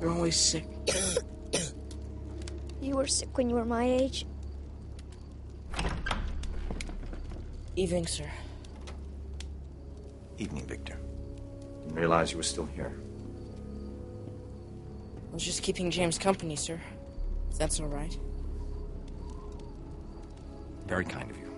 You're always sick. You were sick when you were my age? Evening, sir. Evening, Victor. Didn't realize you were still here. I was just keeping James company, sir. If that's all right. Very kind of you.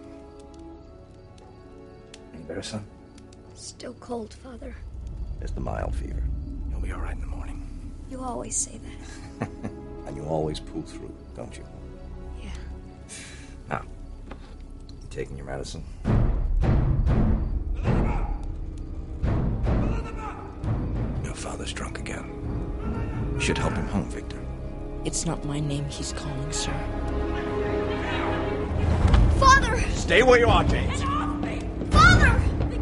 Any better, son? Still cold, Father. Just a mild fever. You'll be all right in the morning. You always say that. And you always pull through, don't you? Yeah. Now, you taking your medicine? Your father's drunk again. You should help him home, Victor. It's not my name he's calling, sir. Father! Stay where you are, James. Father!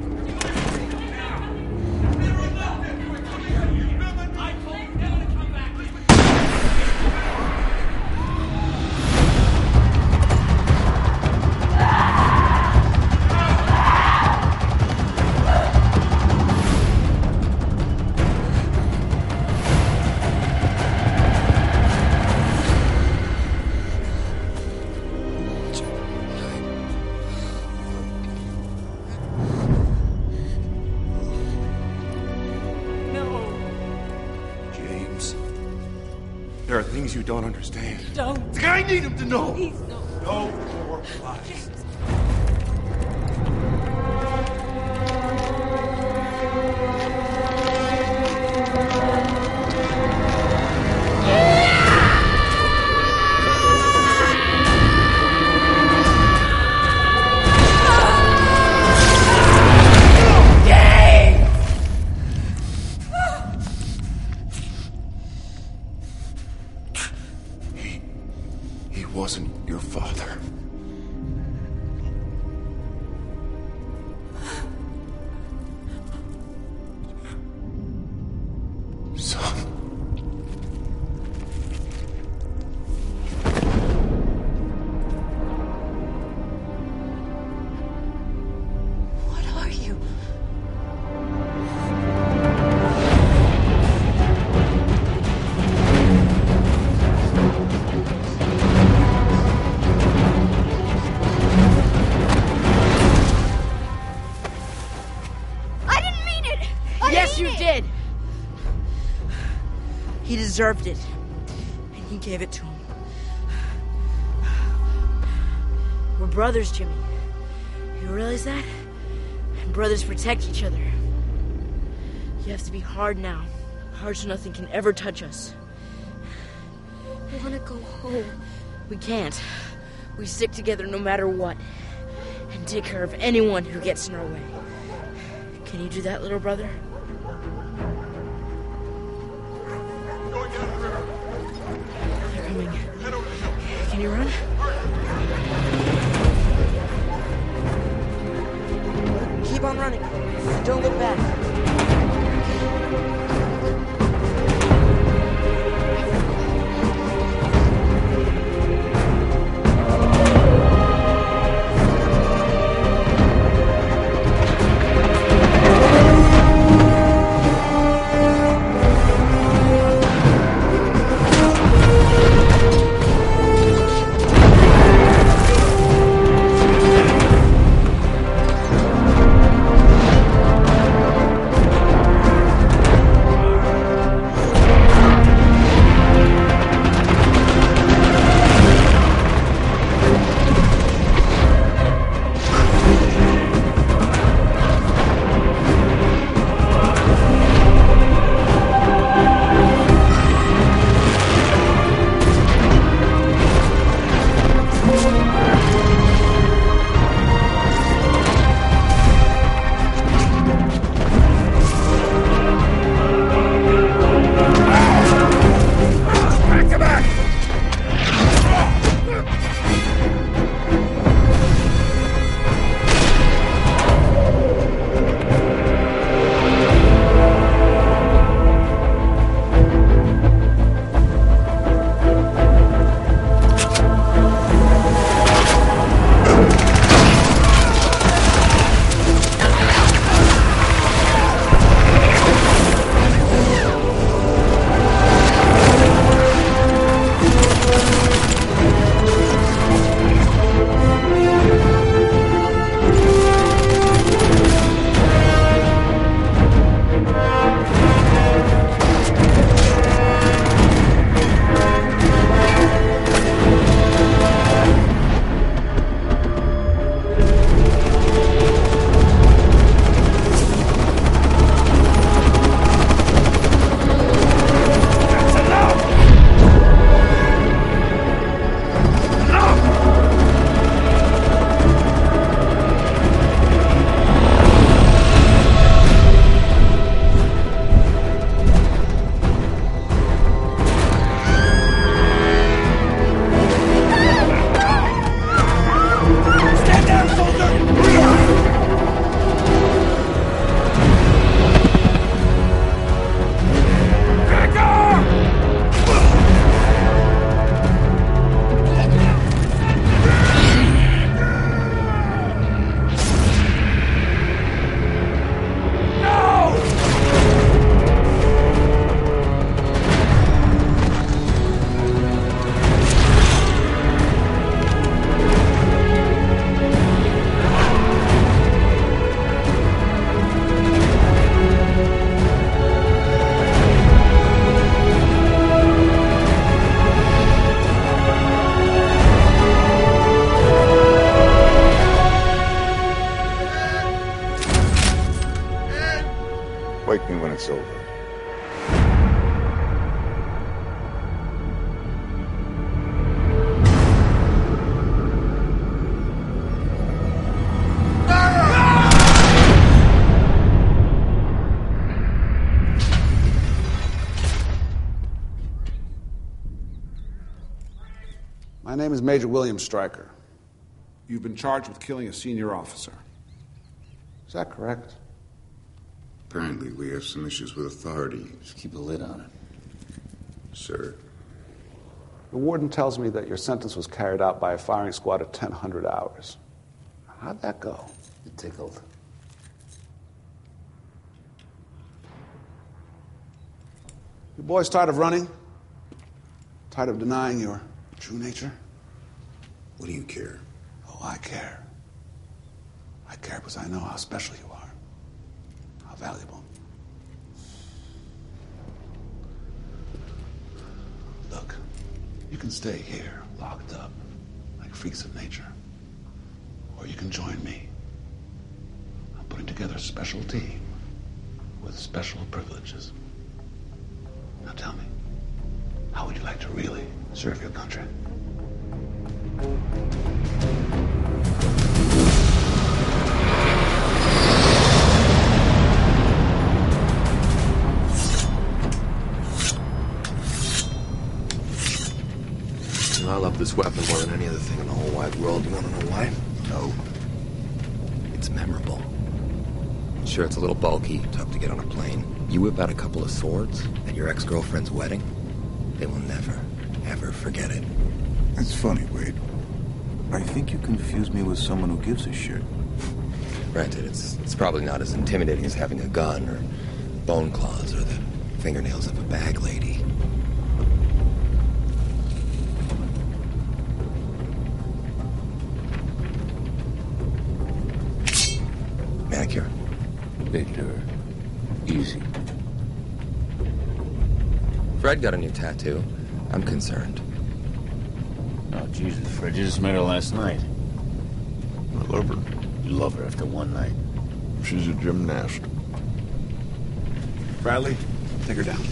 There are things you don't understand. Don't. I need him to know. Please, no. No more lies. He wasn't your father. Son. What are you? I didn't mean it! Yes, you did! He deserved it. And he gave it to him. We're brothers, Jimmy. You realize that? And brothers protect each other. You have to be hard now. Hard so nothing can ever touch us. I want to go home. We can't. We stick together no matter what. And take care of anyone who gets in our way. Can you do that, little brother? They're coming. Can you run? Keep on running. Don't look back. Wake me when it's over. My name is Major William Stryker. You've been charged with killing a senior officer. Is that correct? Apparently, we have some issues with authority. Just keep a lid on it. Sir. The warden tells me that your sentence was carried out by a firing squad of 1,000 hours. How'd that go? It tickled. You boys tired of running? Tired of denying your true nature? What do you care? Oh, I care. I care because I know how special you are. How valuable. Look, you can stay here, locked up, like freaks of nature. Or you can join me. I'm putting together a special team with special privileges. Now tell me, how would you like to really serve your country? I love this weapon more than any other thing in the whole wide world. You want to know why? No. It's memorable. Sure, it's a little bulky, tough to get on a plane. You whip out a couple of swords at your ex-girlfriend's wedding, they will never, ever forget it. That's funny, Wade. I think you confuse me with someone who gives a shit. Granted, it's probably not as intimidating as having a gun or bone claws or the fingernails of a bag lady. Manicure. Victor, easy. Fred got a new tattoo. I'm concerned. Oh, Jesus, Fred, you just met her last night. I love her. You love her after one night. She's a gymnast. Bradley, take her down.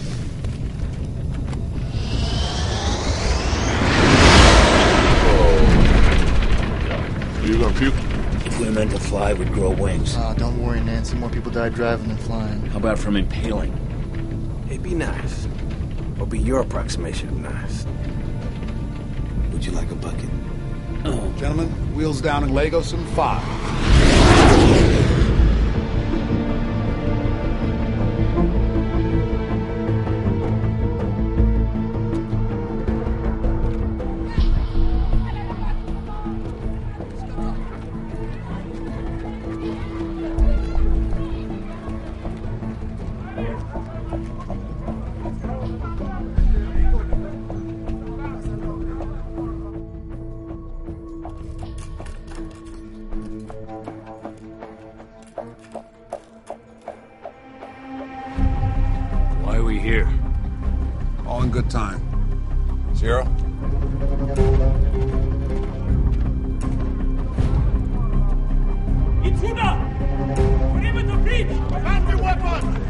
Are you gonna puke? If we were meant to fly, we'd grow wings. Don't worry, Nancy. More people die driving than flying. How about from impaling? Hey, be nice. Or be your approximation of nice. Would you like a bucket? Oh. Gentlemen, wheels down in Lagos in 5. Why are we here? All in good time. Zero? Intruder! Perimeter breach! Found your weapon!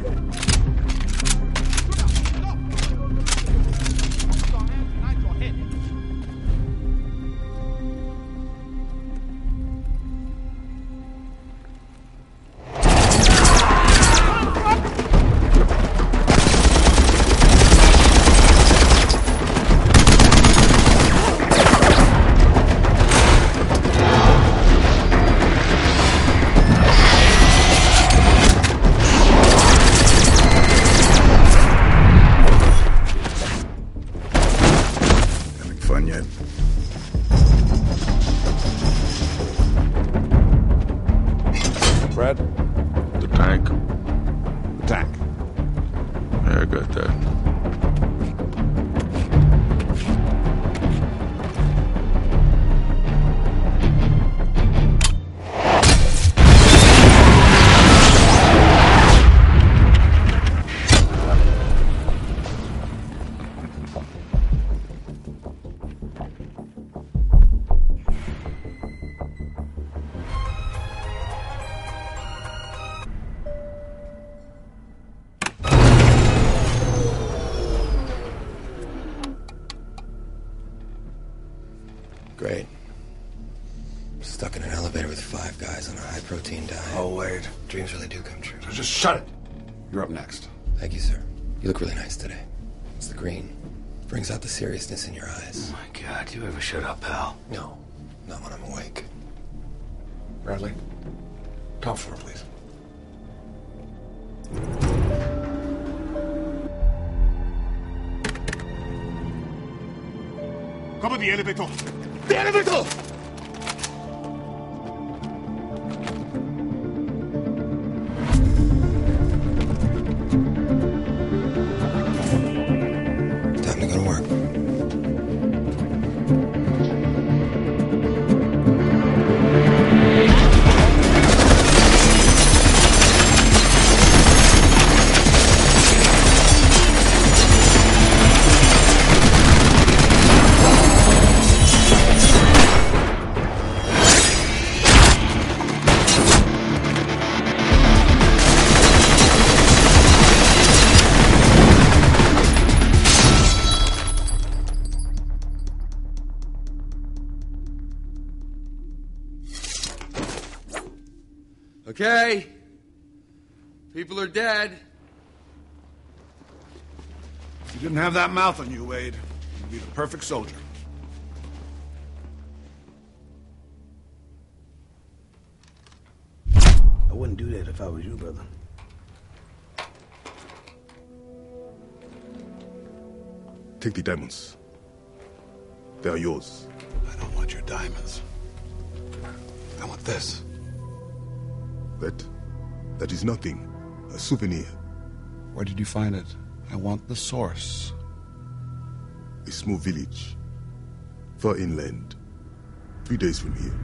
Fun yet? Fred? The tank? The tank. Yeah, I got that. Wade. Dreams really do come true. So just shut it. You're up next. Thank you, sir. You look really nice today. It's the green. Brings out the seriousness in your eyes. Oh my God, you ever shut up, pal? No, not when I'm awake. Bradley, top floor, please. Cover the elevator. The elevator! Time to go to work. Okay. People are dead. If you didn't have that mouth on you, Wade, you'd be the perfect soldier. I wouldn't do that if I was you, brother. Take the diamonds. They are yours. I don't want your diamonds. I want this. That is nothing. A souvenir. Where did you find it? I want the source. A small village. Far inland. 3 days from here.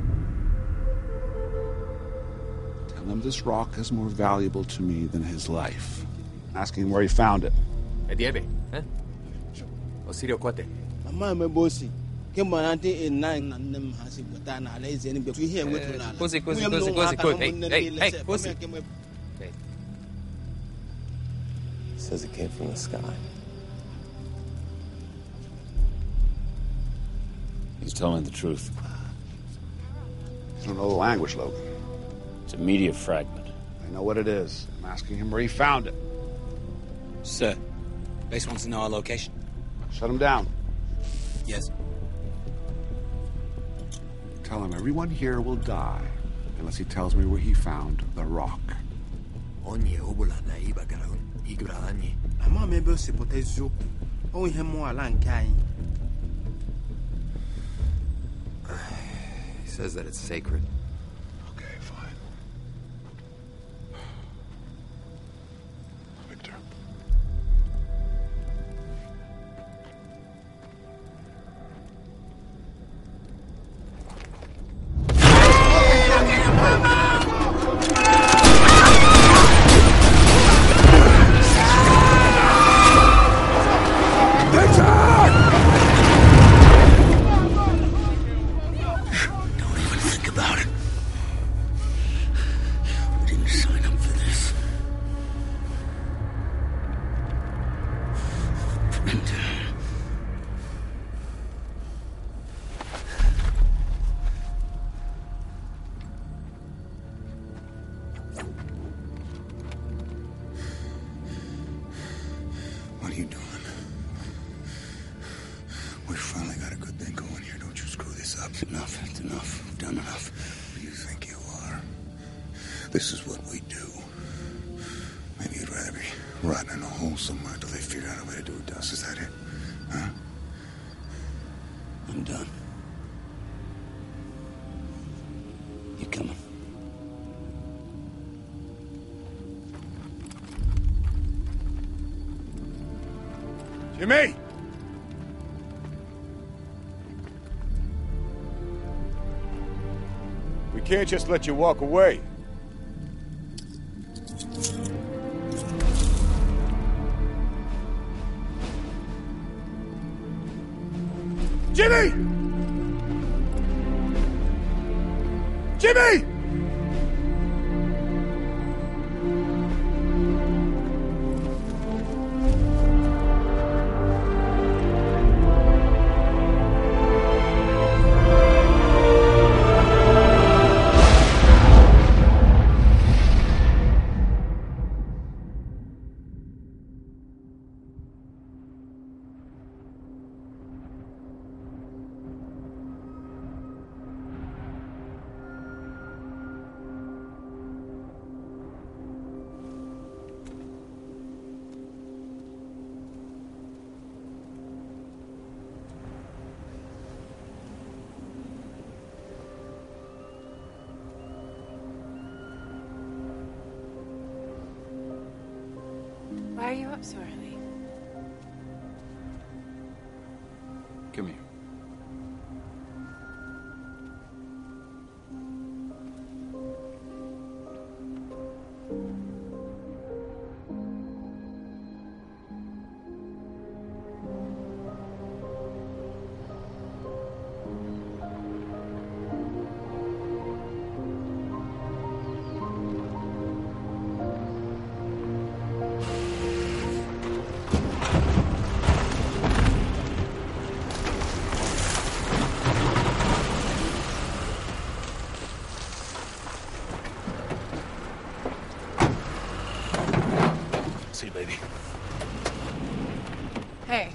Tell him this rock is more valuable to me than his life. Asking him where he found it. Ediebe, eh? Osirio Kwate. Mama me bossy. Cozy. Hey, Cozy. Hey. Says it came from the sky. He's telling the truth. You don't know the language, Logan. It's a media fragment. I know what it is. I'm asking him where he found it. Sir, base wants to know our location. Shut him down. Yes. Tell him everyone here will die unless he tells me where he found the rock. He says that it's sacred. Okay, fine. Victor. What are you doing? We finally got a good thing going here. Don't you screw this up. It's enough. It's enough. We've done enough. Who do you think you are? This is what we do. Maybe you'd rather be rotting in a hole somewhere until they figure out a way to do it to us. Is that it? Huh? I'm done. You coming? Jimmy! We can't just let you walk away. Jimmy! Jimmy! Why are you up so early? Come here. See, baby. Hey.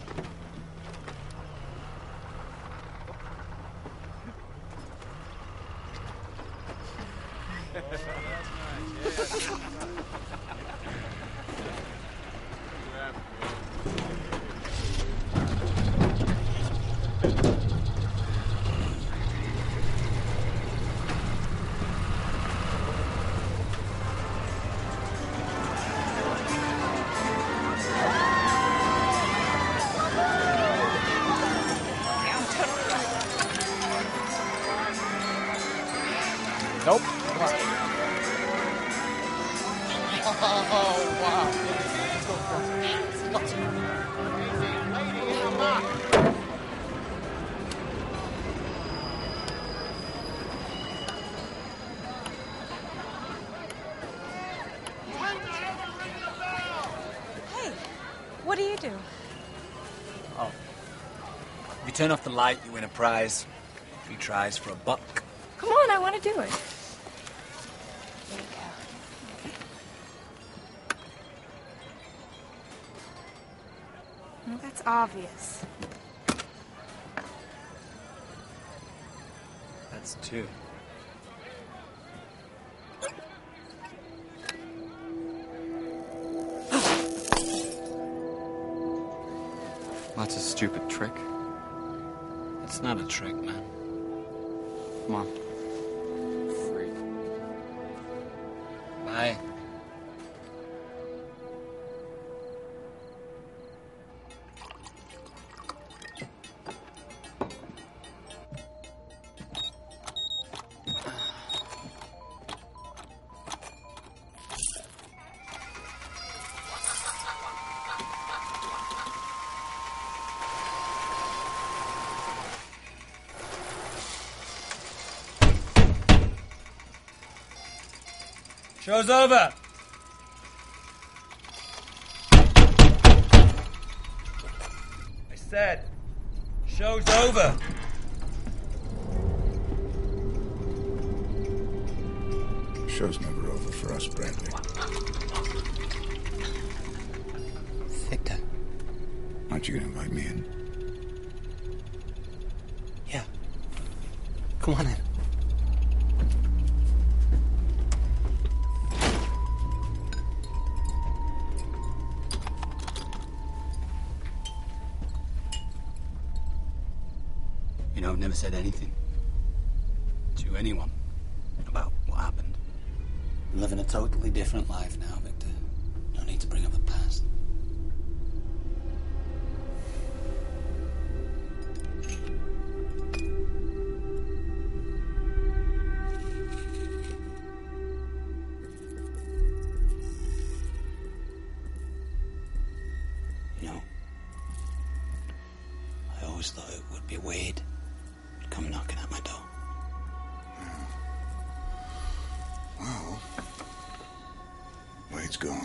Nope. Oh, wow. Hey, what do you do? Oh. If you turn off the light, you win a prize. 3 tries for $1. Come on, I want to do it. There you go. Well, that's obvious. That's 2. That's a stupid trick. It's not a trick, man. Come on. Freak. Bye. Show's over. I said, show's over. Show's never over for us, Bradley. Victor. Aren't you gonna invite me in? Yeah. Come on in. You know, I've never said anything to anyone about what happened. I'm living a totally different life now, Victor. No need to bring up the past. You know, I always thought it would be Wade come knocking at my door. Well, Wade's gone.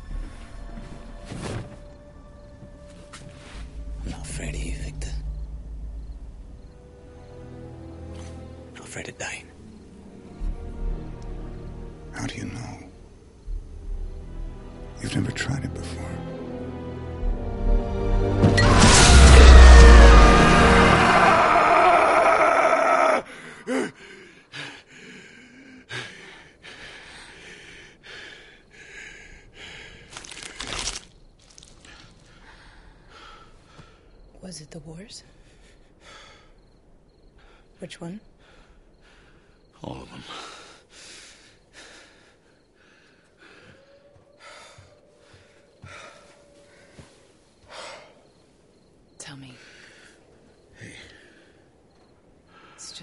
I'm not afraid of you, Victor. I'm not afraid of dying. How do you know? You've never tried it before. Was it the wars? Which one? All of them.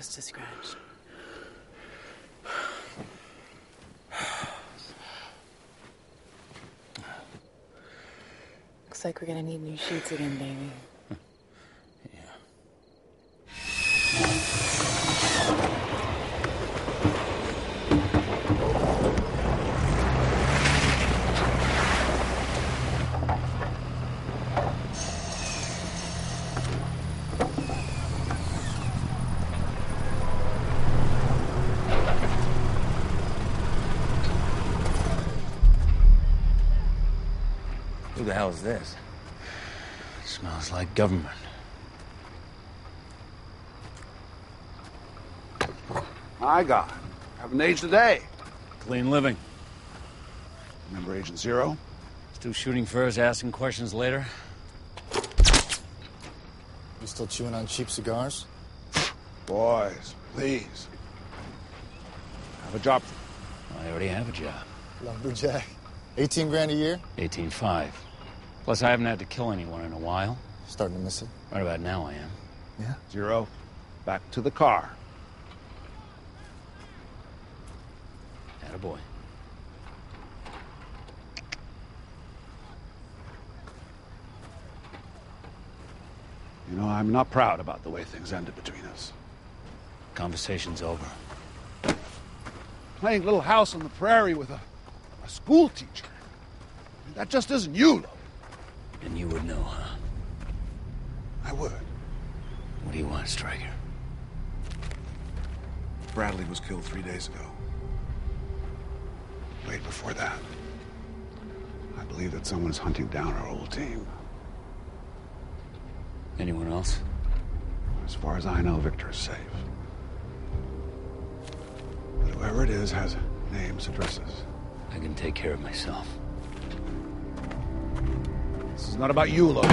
just a scratch. Looks like we're gonna need new sheets again, baby. Who the hell is this? It smells like government. My God. Haven't aged a day. Clean living. Remember Agent Zero? Still shooting first, asking questions later. You still chewing on cheap cigars? Boys, please. Have a job. I already have a job. Lumberjack. 18 grand a year? 18.5. Plus, I haven't had to kill anyone in a while. Starting to miss it. Right about now, I am. Yeah? Zero, back to the car. Attaboy. You know, I'm not proud about the way things ended between us. Conversation's over. Playing Little House on the Prairie with a school teacher. I mean, that just isn't you, Logan. And you would know, huh? I would. What do you want, Stryker? Bradley was killed 3 days ago. Wait, before that, I believe that someone's hunting down our whole team. Anyone else? As far as I know, Victor's safe. But whoever it is has names, addresses. I can take care of myself. This is not about you, Logan.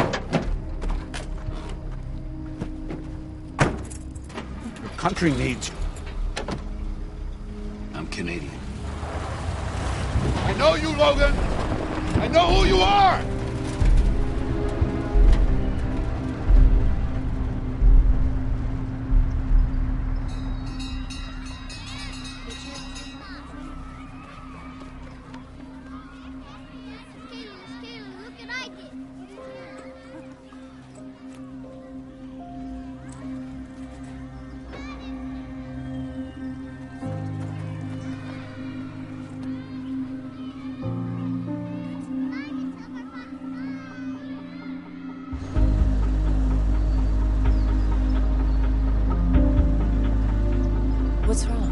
Your country needs you. I'm Canadian. I know you, Logan! I know who you are! What's wrong?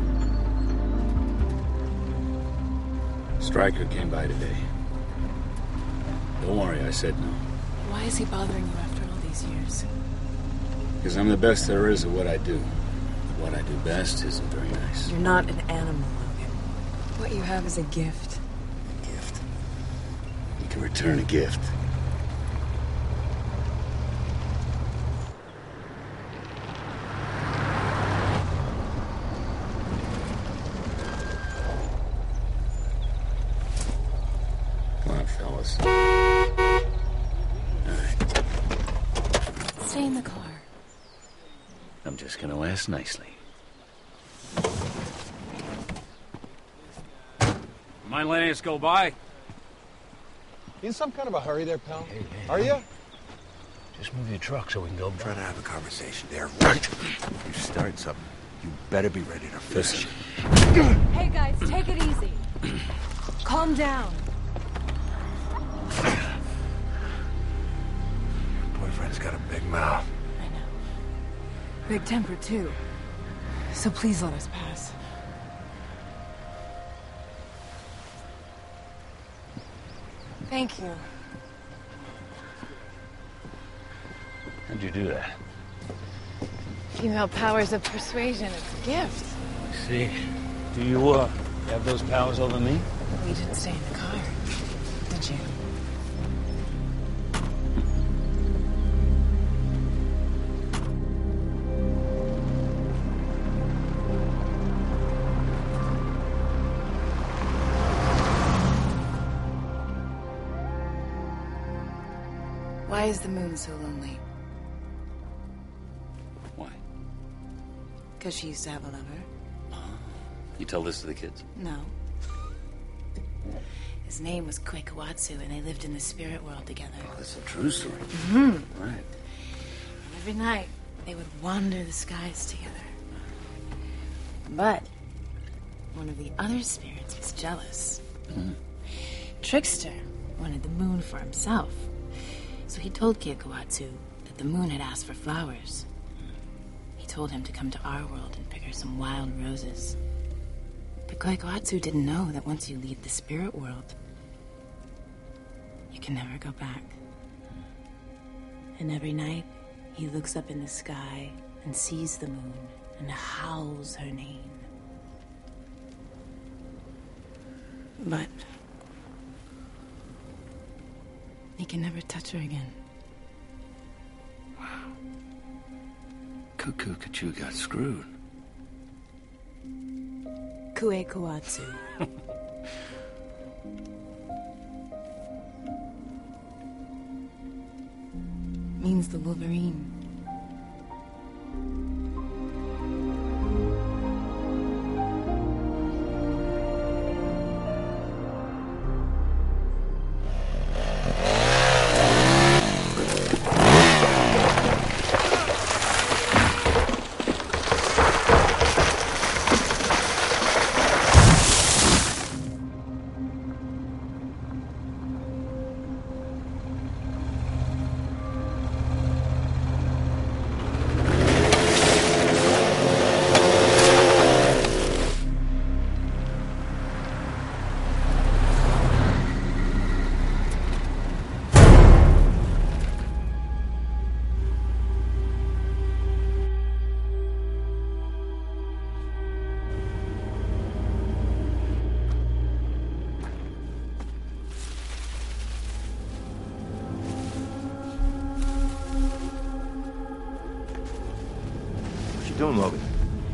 Stryker came by today. Don't worry, I said no. Why is he bothering you after all these years? Because I'm the best there is at what I do. But what I do best isn't very nice. You're not an animal, Logan. What you have is a gift. A gift? You can return a gift. Come on, fellas. All right. Stay in the car. I'm just gonna ask nicely. Mind letting us go by? You in some kind of a hurry there, pal? Hey, Are you? Just move your truck so we can go by. Try to have a conversation there, right? You start something, you better be ready to finish. Hey guys, take it easy. Calm down. Boyfriend's got a big mouth. I know. Big temper, too. So please let us pass. Thank you. How'd you do that? Female powers of persuasion. It's a gift. I see. Do you, have those powers over me? You didn't stay in the car, did you? Why is the moon so lonely? Why? Because she used to have a lover. You tell this to the kids? No. His name was Kwekawatsu, and they lived in the spirit world together. Oh, that's a true story. Mm-hmm. Right. And every night, they would wander the skies together. But one of the other spirits was jealous. Trickster wanted the moon for himself. So he told Kwekawatsu that the moon had asked for flowers. He told him to come to our world and pick her some wild roses. But Kwekawatsu didn't know that once you leave the spirit world, you can never go back. And every night, he looks up in the sky and sees the moon and howls her name. But he can never touch her again. Wow. Cuckoo got screwed. Kwekawatsu. Means the Wolverine. What you doing, Logan?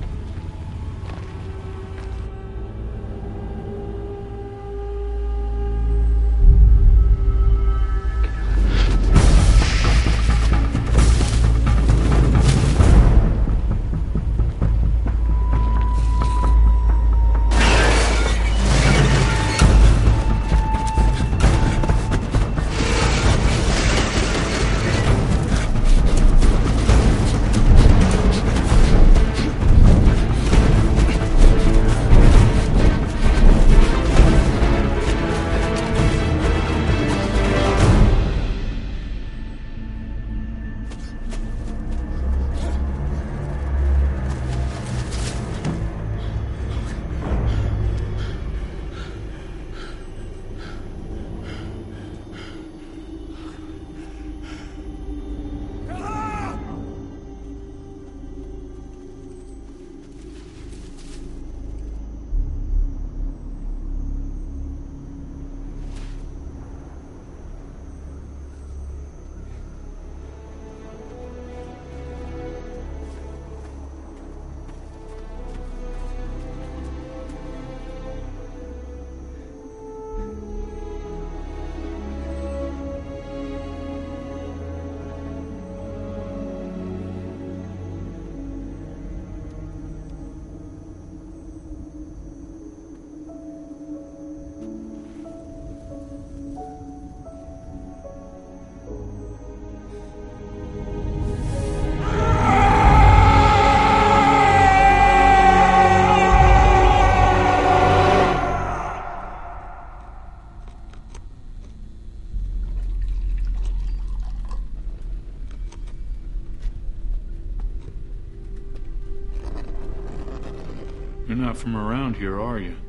You're not from around here, are you?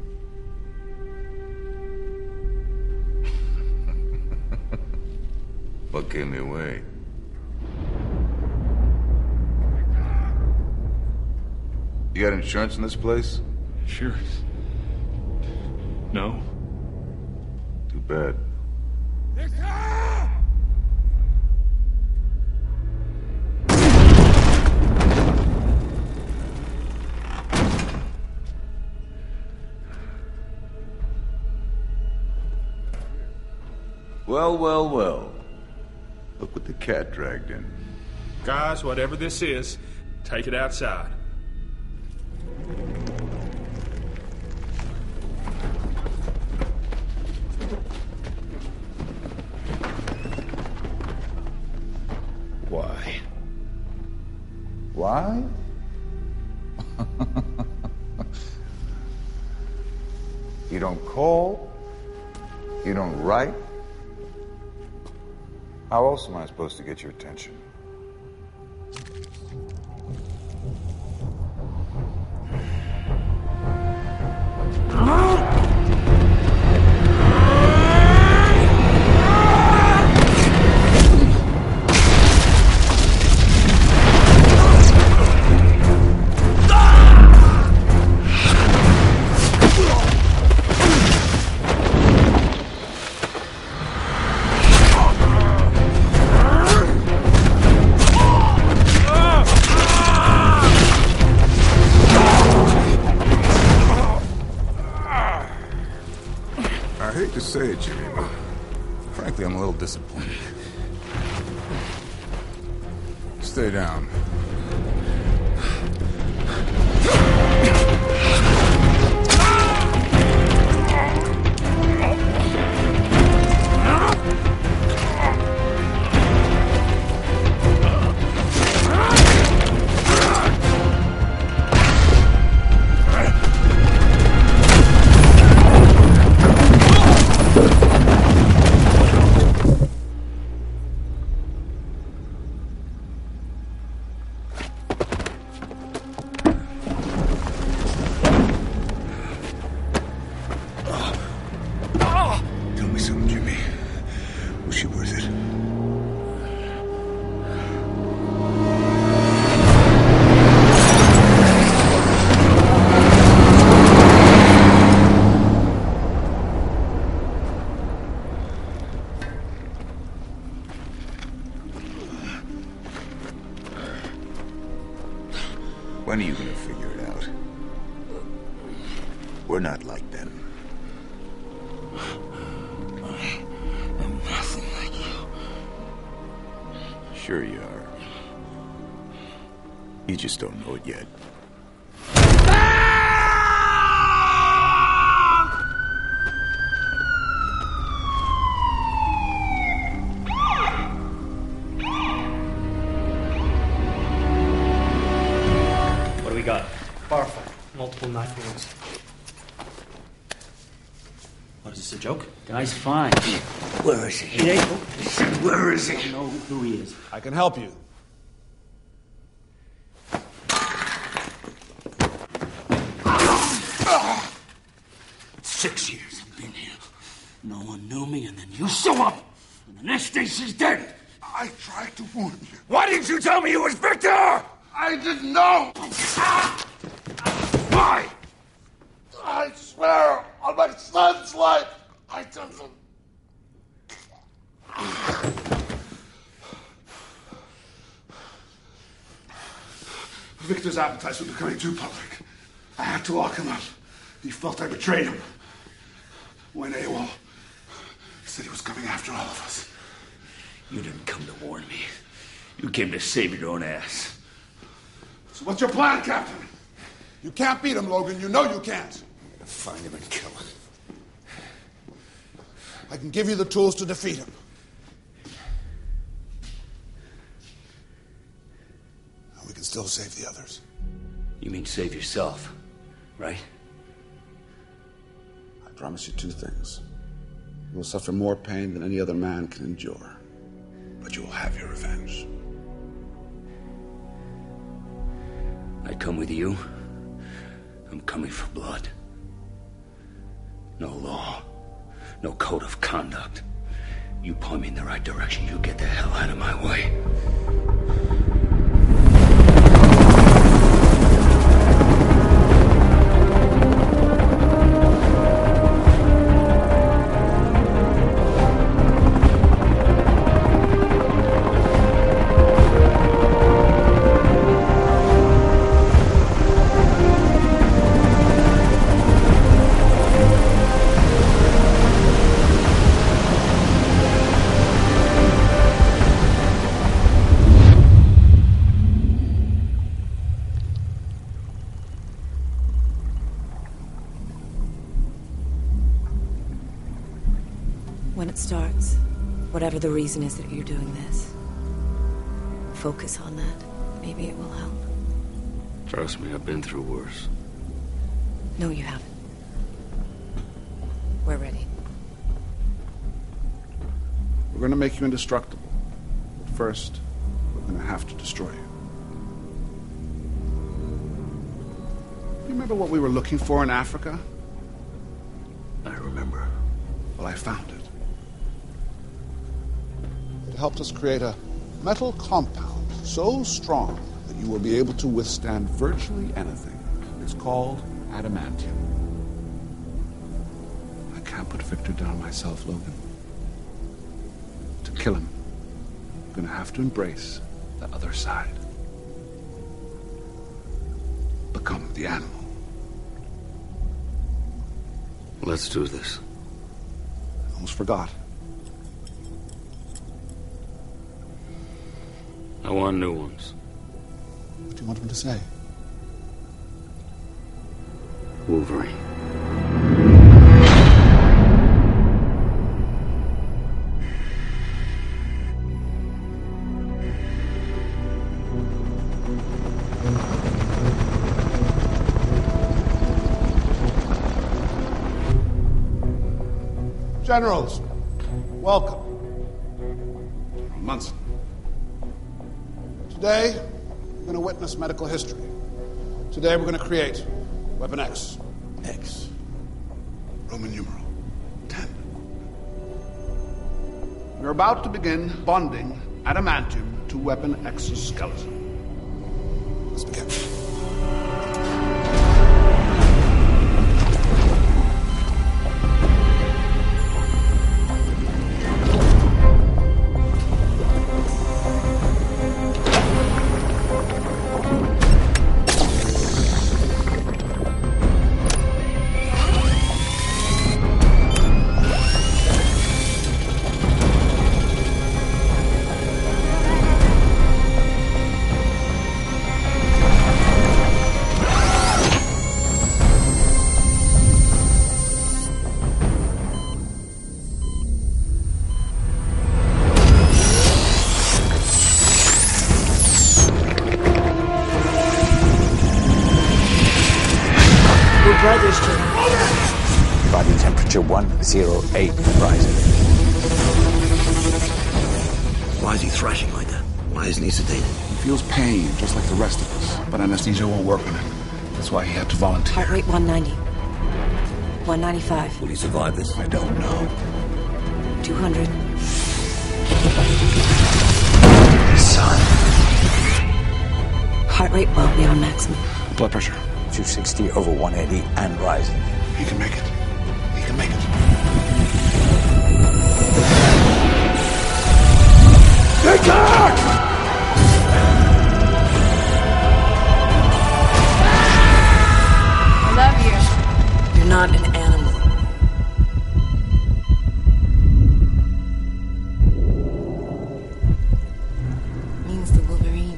What gave me away? You got insurance in this place? Insurance? No. Too bad. Well, well, well. Look what the cat dragged in. Guys, whatever this is, take it outside. alive? You don't call. You don't write. How else am I supposed to get your attention? I hate to say it, Jimmy, but frankly, I'm a little disappointed. Stay down. Tell me something, Jimmy. Was she worth it? When are you gonna figure it out? We're not like them. I'm nothing like you. Sure you are. You just don't know it yet. What do we got? Bar fight. Multiple knife wounds. What is this, a joke? Guy's fine. Where is he? Where is he? I don't know who he is. I can help you. Six years I've been here. No one knew me, and then you show up. And the next day she's dead. I tried to warn you. Why didn't you tell me it was Victor? I didn't know! Why? I swear on my son's life, I took them. Victor's appetites were becoming too public. I had to lock him up. He felt I betrayed him. When AWOL said he was coming after all of us. You didn't come to warn me. You came to save your own ass. So what's your plan, Captain? You can't beat him, Logan. You know you can't. Find him and kill him. I can give you the tools to defeat him. And we can still save the others. You mean save yourself, right? I promise you two things. You will suffer more pain than any other man can endure. But you will have your revenge. I come with you. I'm coming for blood. No law. No code of conduct. You point me in the right direction, you get the hell out of my way. When it starts, whatever the reason is that you're doing this, focus on that. Maybe it will help. Trust me, I've been through worse. No, you haven't. We're ready. We're gonna make you indestructible. But first, we're gonna have to destroy you. You remember what we were looking for in Africa? I remember. Well, I found it. It helped us create a metal compound so strong that you will be able to withstand virtually anything. It's called adamantium. I can't put Victor down myself, Logan. To kill him, I'm gonna have to embrace the other side. Become the animal. Let's do this. I almost forgot. I want new ones. What do you want him to say? Wolverine. Generals, welcome. General Munson. Today, we're going to witness medical history. Today, we're going to create Weapon X. X. Roman numeral 10. We're about to begin bonding adamantium to Weapon X's skeleton. Let's begin. Brothers, Jimmy. Body temperature 108 rising. Why is he thrashing like that? Why isn't he sedated? He feels pain, just like the rest of us, but anesthesia won't work on him. That's why he had to volunteer. Heart rate 190. 195. Will he survive this? I don't know. 200. Son. Heart rate well beyond maximum. Blood pressure. 260 over 180 and rising. He can make it. He can make it. Victor! I love you. You're not an animal. Means the Wolverine.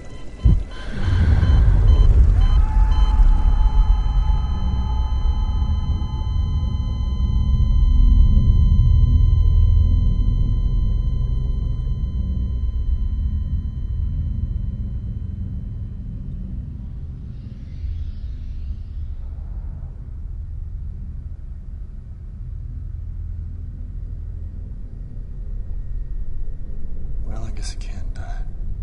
Well, I guess it can die.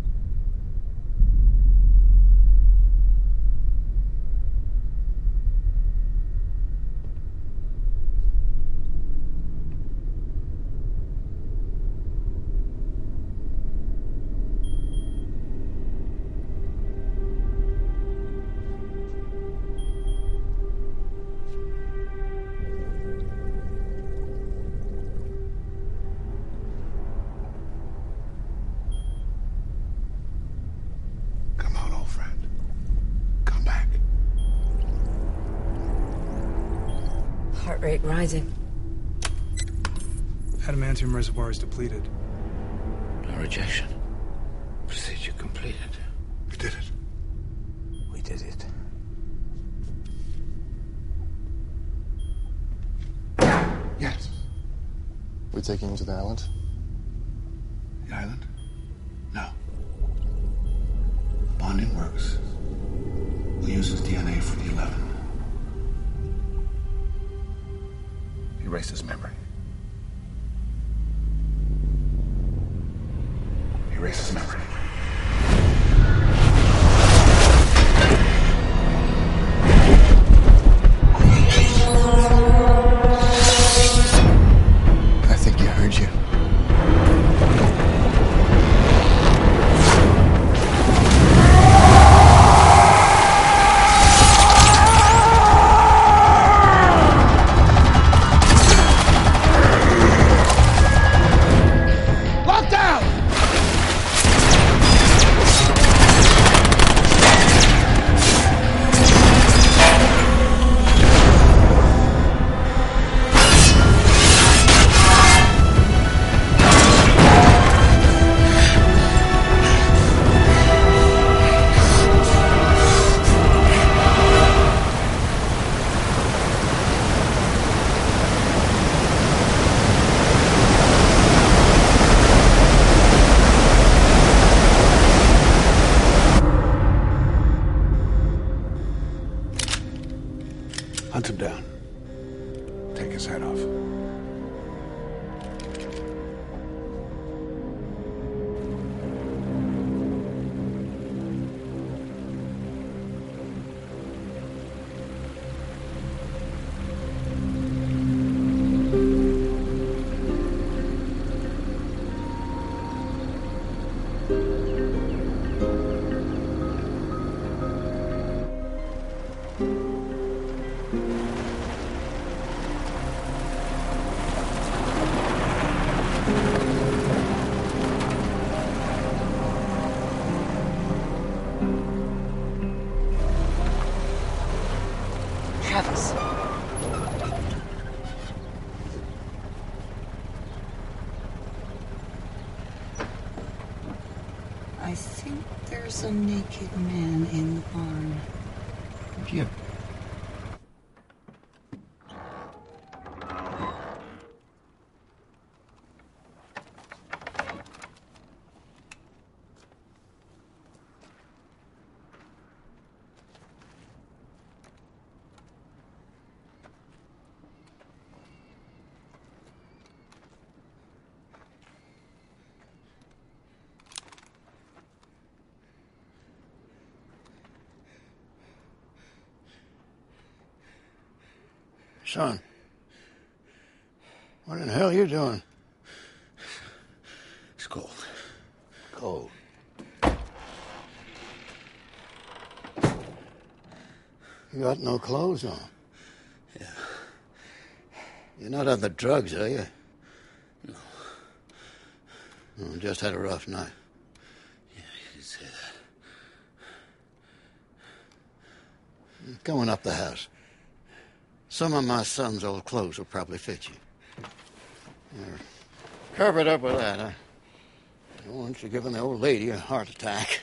Come on, old friend. Come back. Heart rate rising. Adamantium reservoir is depleted. No rejection. Procedure completed. We did it. We did it. Yes. We taking him to the island? The island? No. Bonding works use his DNA for the 11. Erase his memory. Erase his memory. I think he heard you. Hunt him down. Take his head off. Travis. I think there's a naked man in the barn. Jim. Son, what in the hell are you doing? It's cold. Cold. You got no clothes on. Yeah. You're not on the drugs, are you? No. Oh, just had a rough night. Yeah, you did say that. Coming up the house. Some of my son's old clothes will probably fit you. Here, cover it up with that. I don't want you giving the old lady a heart attack.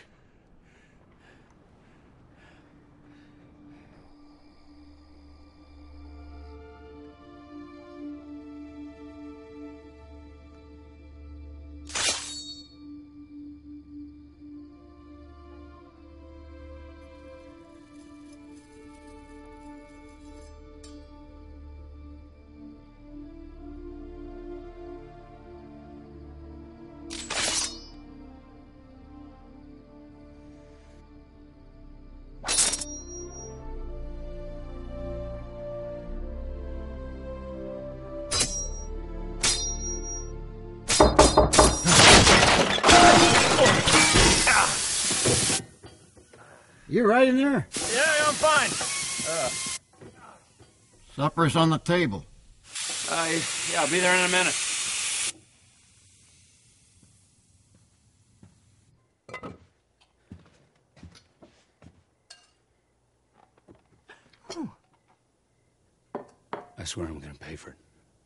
You right in there? Yeah, I'm fine. Supper's on the table. Yeah, I'll be there in a minute. I swear I'm gonna pay for it.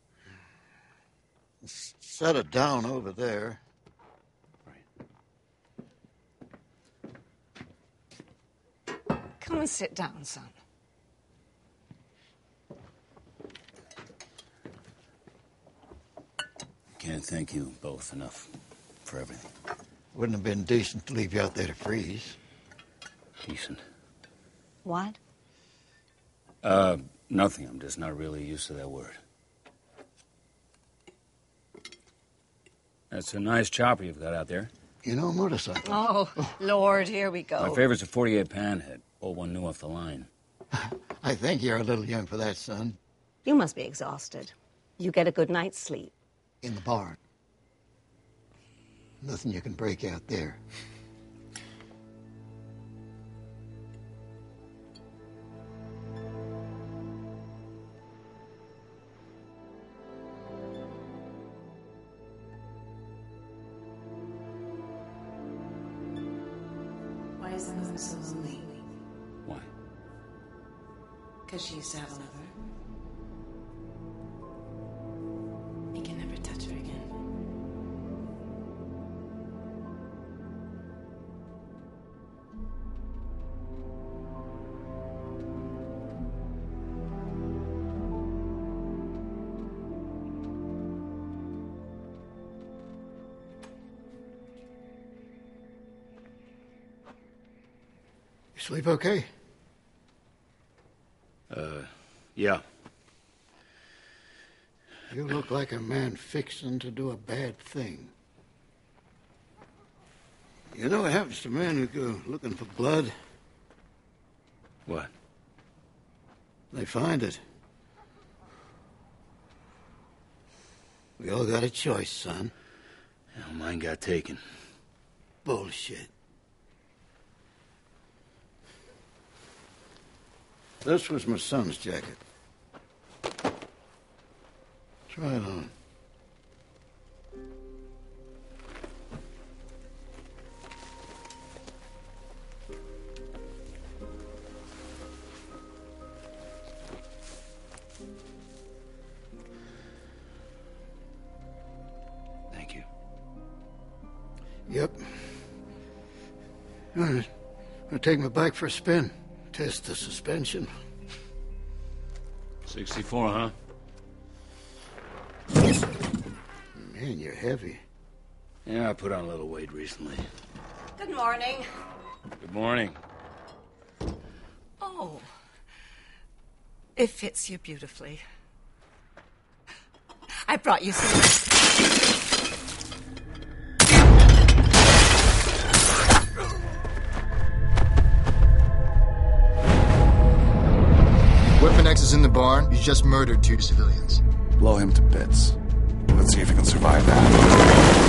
Set it down over there. Come and sit down, son. Can't thank you both enough for everything. Wouldn't have been decent to leave you out there to freeze. Decent. What? Nothing. I'm just not really used to that word. That's a nice chopper you've got out there. You know, motorcycle. Oh, Lord, here we go. My favorite's a 48 Panhead. Old one new off the line. I think you're a little young for that, son. You must be exhausted. You get a good night's sleep. In the barn. Nothing you can break out there. Why is the moon so lonely? Why? Because she used to have a lover. He can never touch her again. You sleep okay? Yeah. You look like a man fixing to do a bad thing. You know what happens to men who go looking for blood? What? They find it. We all got a choice, son. Well, mine got taken. Bullshit. This was my son's jacket. Try it on. Thank you. Yep. I'm gonna take my bike for a spin. Test the suspension. 64, huh? Man, you're heavy. Yeah, I put on a little weight recently. Good morning. Good morning. Oh. It fits you beautifully. I brought you some. Weapon X is in the barn. He's just murdered 2 civilians. Blow him to bits. Let's see if he can survive that.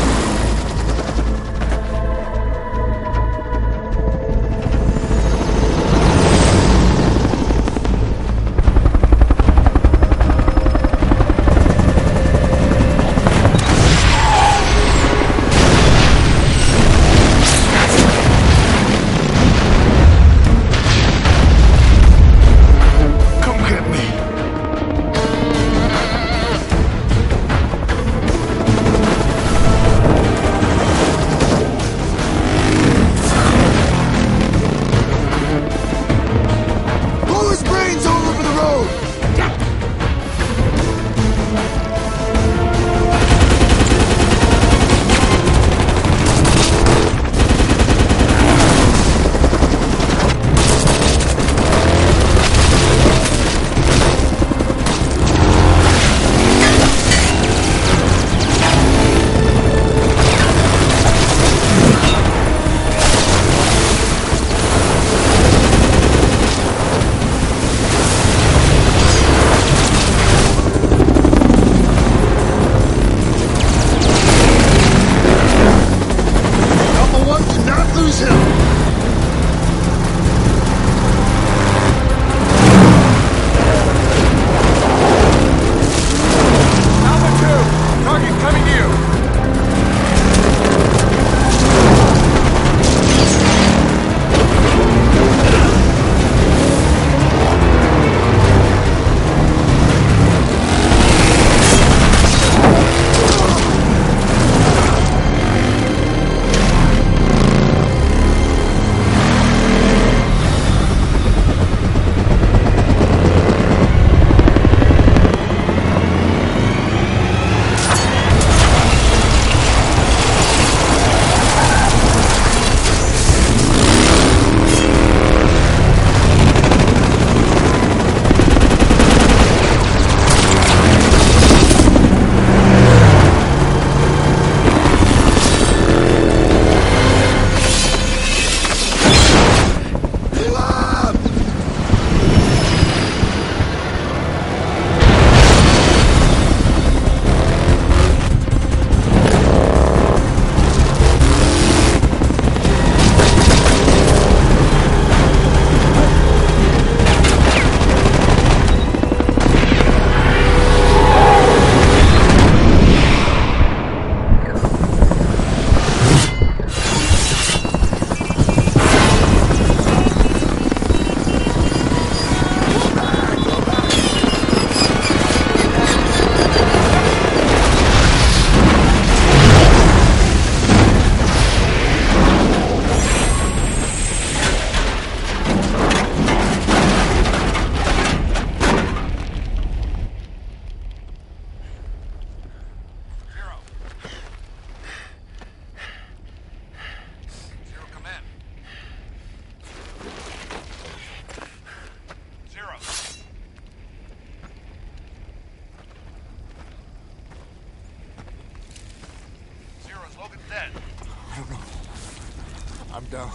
Logan's dead. I don't know. I'm down.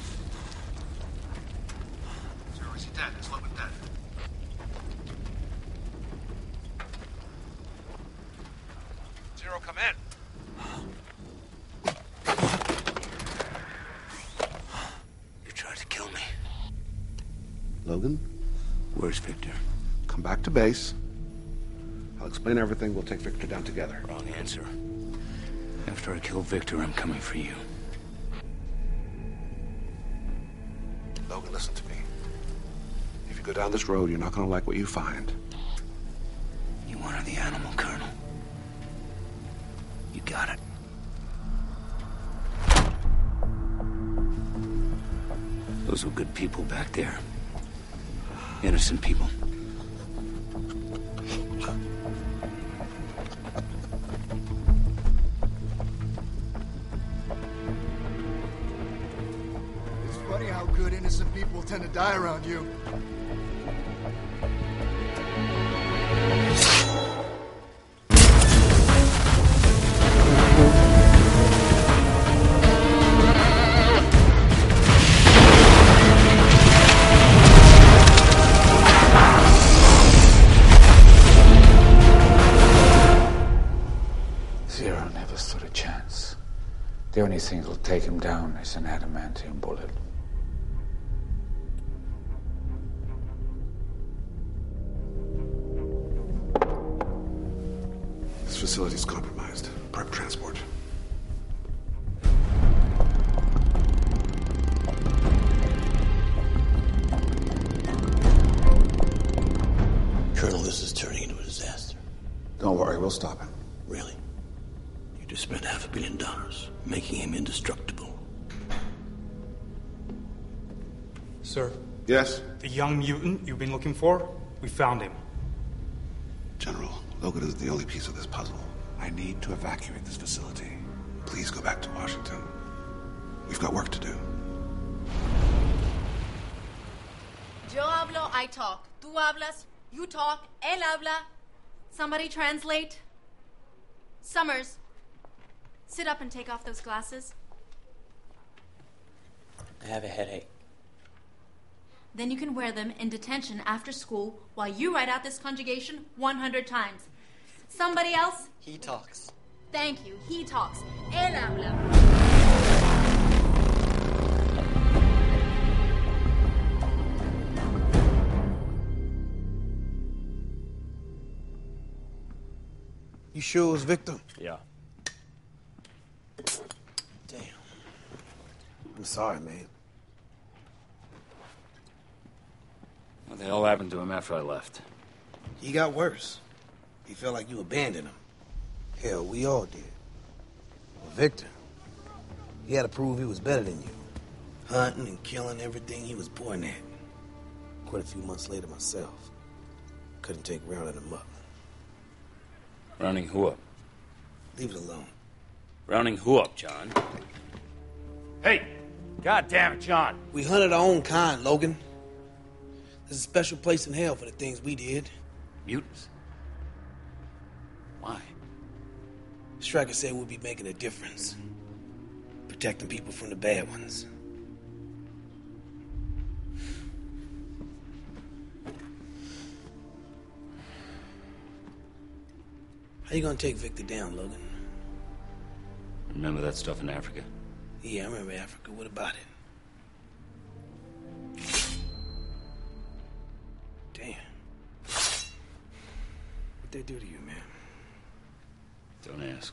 Zero, is he dead? Is Logan dead? Zero, come in. You tried to kill me. Logan? Where's Victor? Come back to base. I'll explain everything. We'll take Victor down together. Wrong answer. After I kill Victor, I'm coming for you. Logan, listen to me. If you go down this road, you're not going to like what you find. You wanted the animal, Colonel. You got it. Those were good people back there. Innocent people. It's funny how good innocent people tend to die around you. Zero never stood a chance. The only thing that'll take him down is an adamantium bullet. This facility's compromised. Prep transport. Colonel, this is turning into a disaster. Don't worry, we'll stop it. Really? You just spent $500 million making him indestructible. Sir? Yes? The young mutant you've been looking for? We found him. General, Logan is the only piece of this puzzle. I need to evacuate this facility. Please go back to Washington. We've got work to do. Yo hablo, I talk. Tú hablas, you talk, él habla. Somebody translate. Summers, sit up and take off those glasses. I have a headache. Then you can wear them in detention after school while you write out this conjugation 100 times. Somebody else? He talks. Thank you. He talks. Él habla. You sure it was Victor? Yeah. Damn. I'm sorry, man. What the hell happened to him after I left? He got worse. He felt like you abandoned him. Hell, we all did. But Victor, he had to prove he was better than you. Hunting and killing everything he was born at. Quit a few months later myself. Couldn't take rounding him up. Rounding who up? Leave it alone. Rounding who up, John? Hey! God damn it, John! We hunted our own kind, Logan. There's a special place in hell for the things we did. Mutants? Why? Stryker said we'd be making a difference. Protecting people from the bad ones. How you gonna take Victor down, Logan? Remember that stuff in Africa? Yeah, I remember Africa. What about it? Damn. What'd they do to you, man? Don't ask.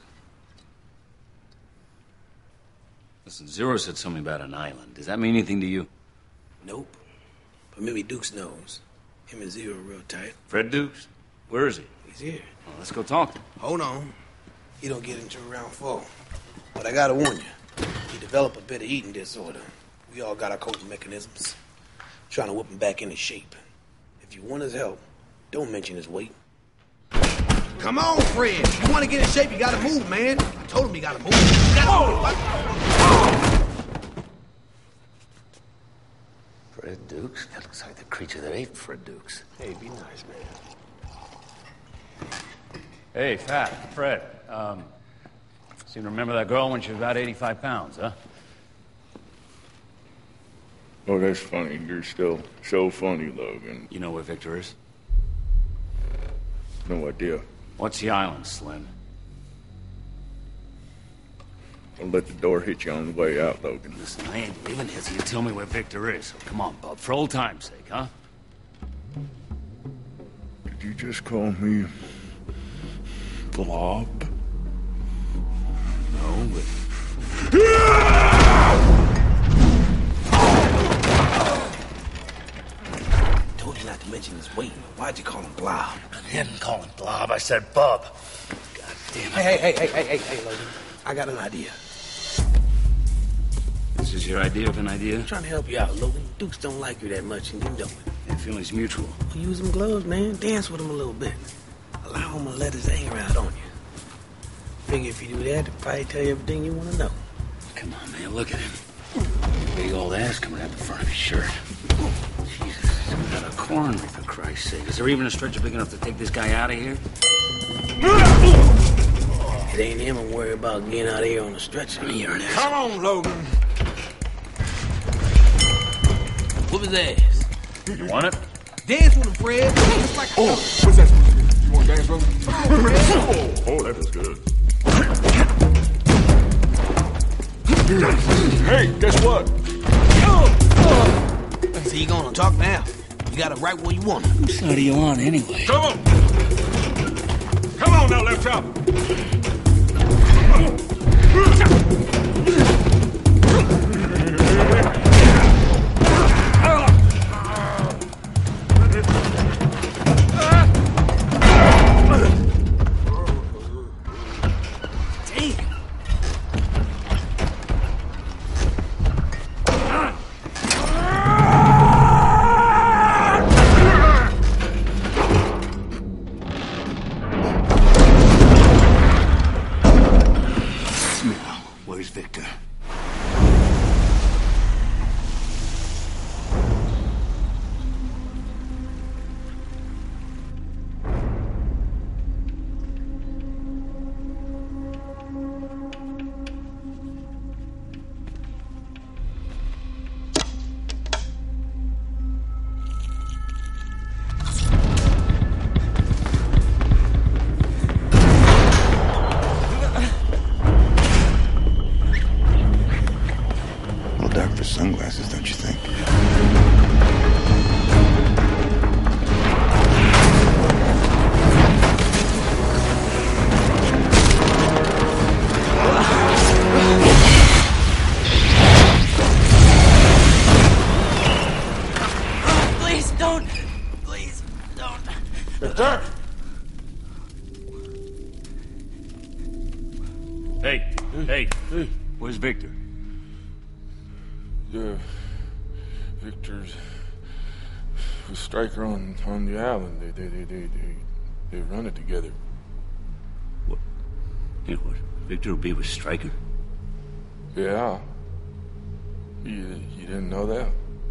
Listen, Zero said something about an island. Does that mean anything to you? Nope. But maybe Dukes knows. Him and Zero are real tight. Fred Dukes? Where is he? He's here. Well, let's go talk to him. Hold on. He don't get into round 4. But I gotta warn you. He developed a bit of eating disorder. We all got our coping mechanisms. Trying to whip him back into shape. If you want his help, don't mention his weight. Come on, Fred. You want to get in shape, you gotta move, man. I told him you gotta move. You gotta move. Fred Dukes? That looks like the creature that ate Fred Dukes. Hey, be nice, man. Hey, Fat, Fred. Seem to remember that girl when she was about 85 pounds, huh? Oh, that's funny. You're still so funny, Logan. You know where Victor is? No idea. What's the island, Slim? Don't let the door hit you on the way out, Logan. Listen, I ain't leaving here till you tell me where Victor is. So come on, bub, for old time's sake, huh? Did you just call me Blob? No, but... Told you not to mention his weight. Why'd you call him Blob? I didn't call him Blob. I said Bub. God damn it. Hey, Logan. I got an idea. This is your idea of an idea? I'm trying to help you out, Logan. Dukes don't like you that much, and you know it. The feeling's mutual. Well, use them gloves, man. Dance with him a little bit. Allow him to let his anger out on you. Figure if you do that, he'll probably tell you everything you want to know. Come on, man. Look at him. Big old ass coming out the front of his shirt. Jesus, he's got a coronary, for Christ's sake. Is there even a stretcher big enough to take this guy out of here? It ain't him I'm worried about getting out of here on a stretcher. You're an ass. Come on, Logan. Whoop his ass. You want it? Dance with him, Fred. It's like What's that? You want to dance, brother? Oh, that was good. Hey, guess what? So you gonna talk now? You got it right where you want it. Whose side are you on, anyway? Come on! Come on now, left chop! Where's Victor? Sunglasses, don't you think? Please don't. Please don't. Victor! Hey, where's Victor? Victor's with Stryker on the island. They run it together. What? Hey, what? Victor will be with Stryker? Yeah. You didn't know that?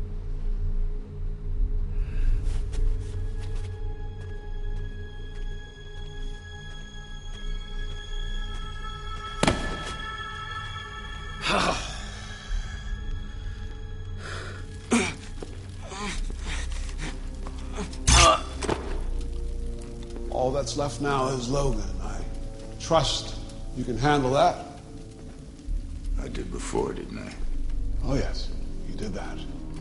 All that's left now is Logan. I trust you can handle that. I did before, didn't I? Oh, yes, you did that.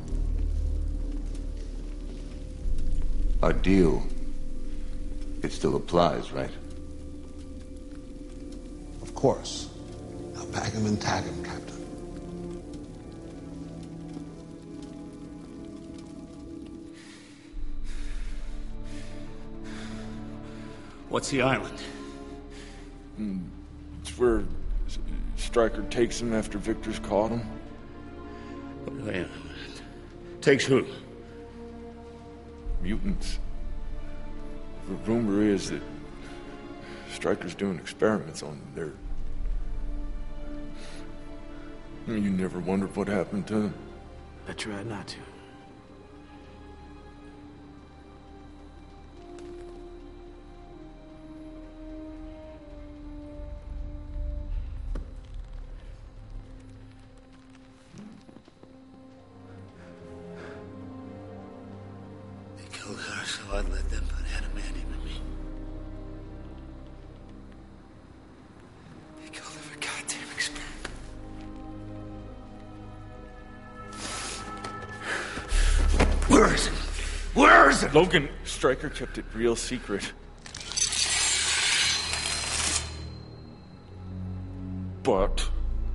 Our deal, it still applies, right? Of course. Now pack him and tag him, Captain. What's the island? It's where Stryker takes him after Victor's caught him. Wait a minute. Takes who? Mutants. The rumor is that Stryker's doing experiments on them. You never wondered what happened to them? I tried not to. blood, let them put adamantium in me. They killed every goddamn experiment. Where is it? Where is it? Logan, Stryker kept it real secret. But,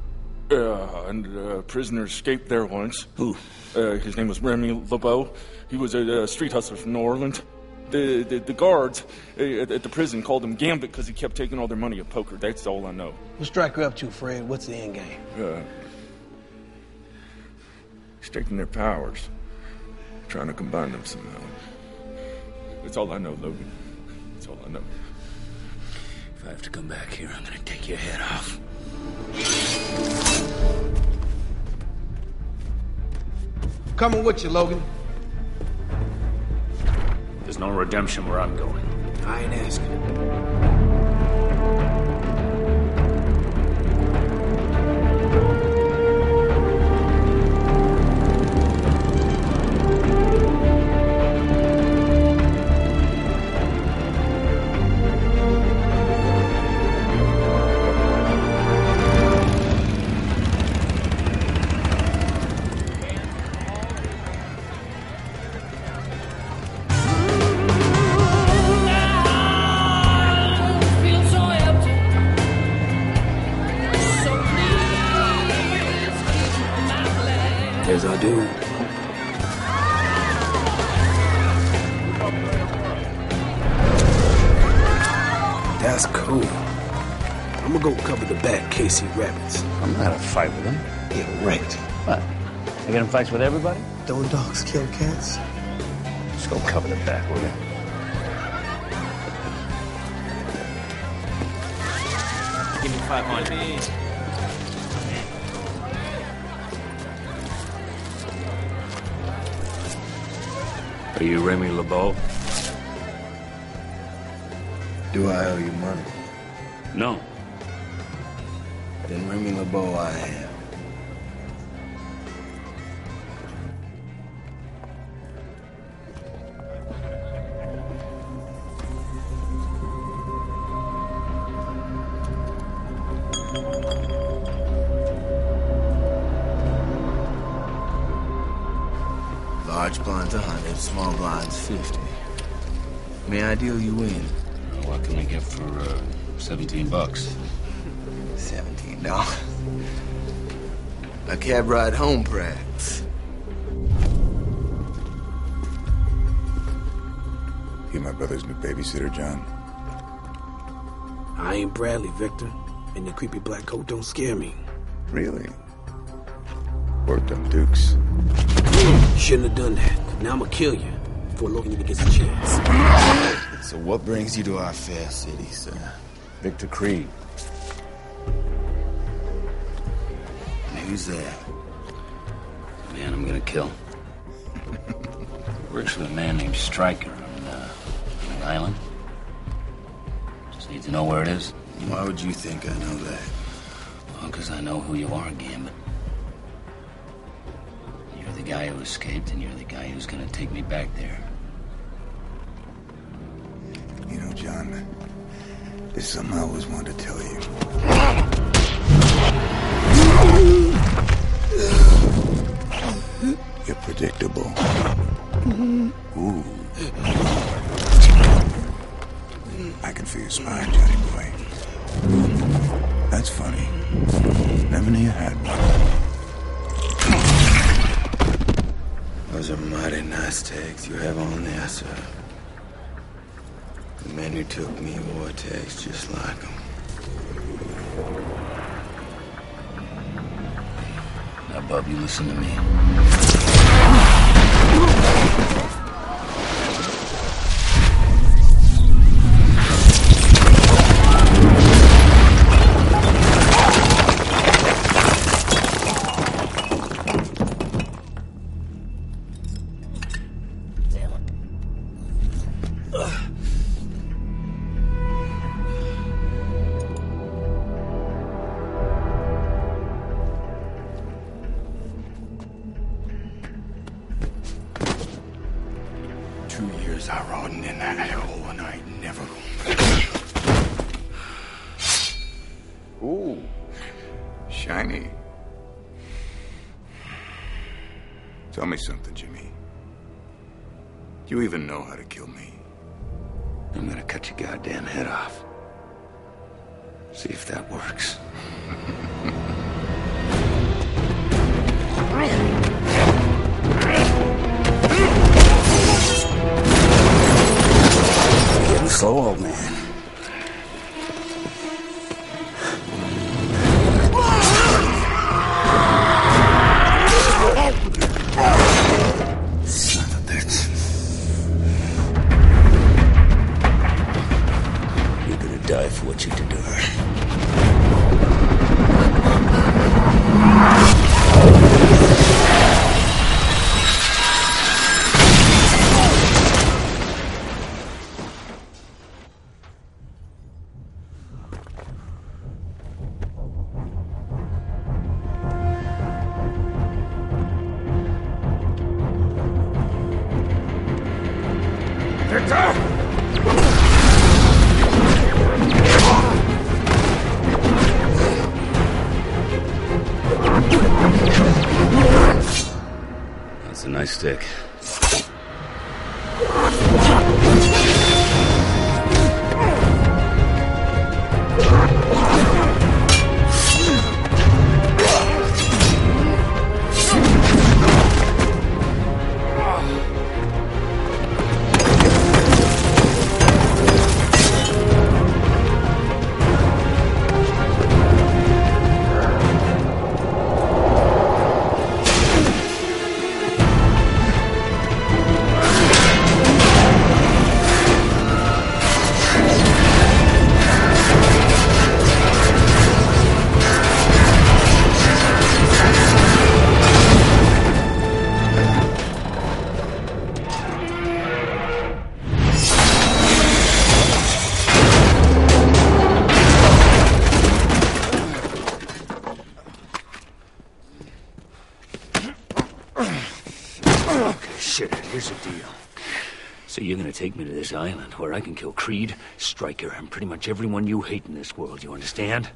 a prisoner escaped there once. Who? His name was Remy LeBeau. He was a street hustler from New Orleans. The guards at the prison called him Gambit because he kept taking all their money at poker. That's all I know. What's Stryker up to, Fred? What's the end game? He's taking their powers, trying to combine them somehow. That's all I know, Logan. That's all I know. If I have to come back here, I'm gonna take your head off. Coming with you, Logan. There's no redemption where I'm going. I ain't asking. There's our dude. That's cool. I'm gonna go cover the back KC Rabbits. I'm not a fight with him. Yeah, right. What? You get in fights with everybody? Don't dogs kill cats? Just go cover the back, will you? Give me 500. Are you Remy LeBeau? Do I owe you money? No. Then Remy LeBeau I am. Large blinds 100, small blinds 50. May I deal you in? What can we get for $17? $17. A cab ride home, perhaps. You my brother's new babysitter, John? I ain't Bradley, Victor. And the creepy black coat don't scare me. Really? Worked them Dukes. Shouldn't have done that. Now I'm gonna kill you before Logan even gets a chance. So what brings you to our fair city, sir? Victor Creed. And who's that? Man, I'm gonna kill. Works with a man named Stryker on an island. Just need to know where it is. Why would you think I know that? Well, because I know who you are, Gambit. You're the guy who escaped, and you're the guy who's gonna take me back there. You know, John, there's something I always wanted to tell you. You're predictable. Ooh. I can feel your spine, Johnny boy. That's funny. Never knew you had one. Those are mighty nice tags you have on there, sir. The man who took me wore tags just like them. Now, Bub, you listen to me. was I rotting in that hell and I ain't never going back. Ooh, shiny. Tell me something, Jimmy. Do you even know how to kill me? I'm gonna cut your goddamn head off. See if that works. Getting slow, old man. Son of a bitch. You're gonna die for what you did to her. That's a nice stick. Shit, here's the deal. So you're gonna take me to this island where I can kill Creed, Stryker, and pretty much everyone you hate in this world, you understand?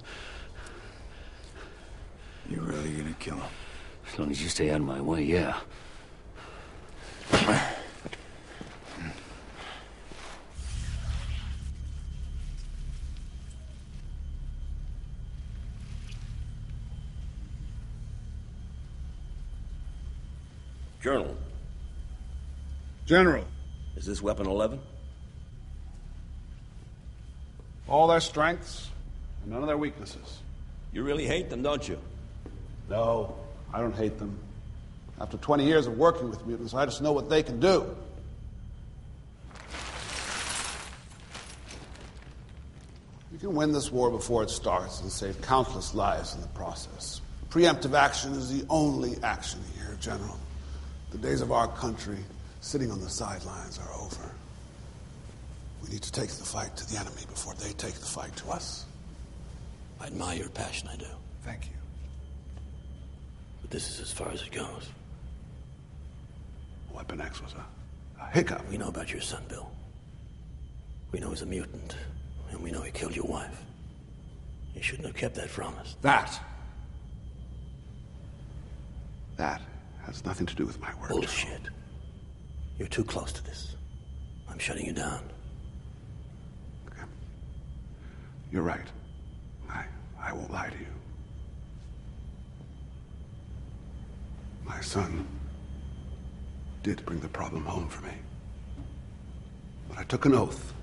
You really gonna kill him? As long as you stay out of my way, yeah. Colonel. General. Is this Weapon 11? All their strengths and none of their weaknesses. You really hate them, don't you? No, I don't hate them. After 20 years of working with mutants, I just know what they can do. You can win this war before it starts and save countless lives in the process. Preemptive action is the only action here, General. The days of our country sitting on the sidelines are over. We need to take the fight to the enemy before they take the fight to us. I admire your passion, I do. Thank you. But this is as far as it goes. Weapon X was a hiccup. We know about your son, Bill. We know he's a mutant, and we know he killed your wife. You shouldn't have kept that from us. That has nothing to do with my work. Bullshit. You're too close to this. I'm shutting you down. Okay. You're right. I won't lie to you. My son did bring the problem home for me. But I took an oath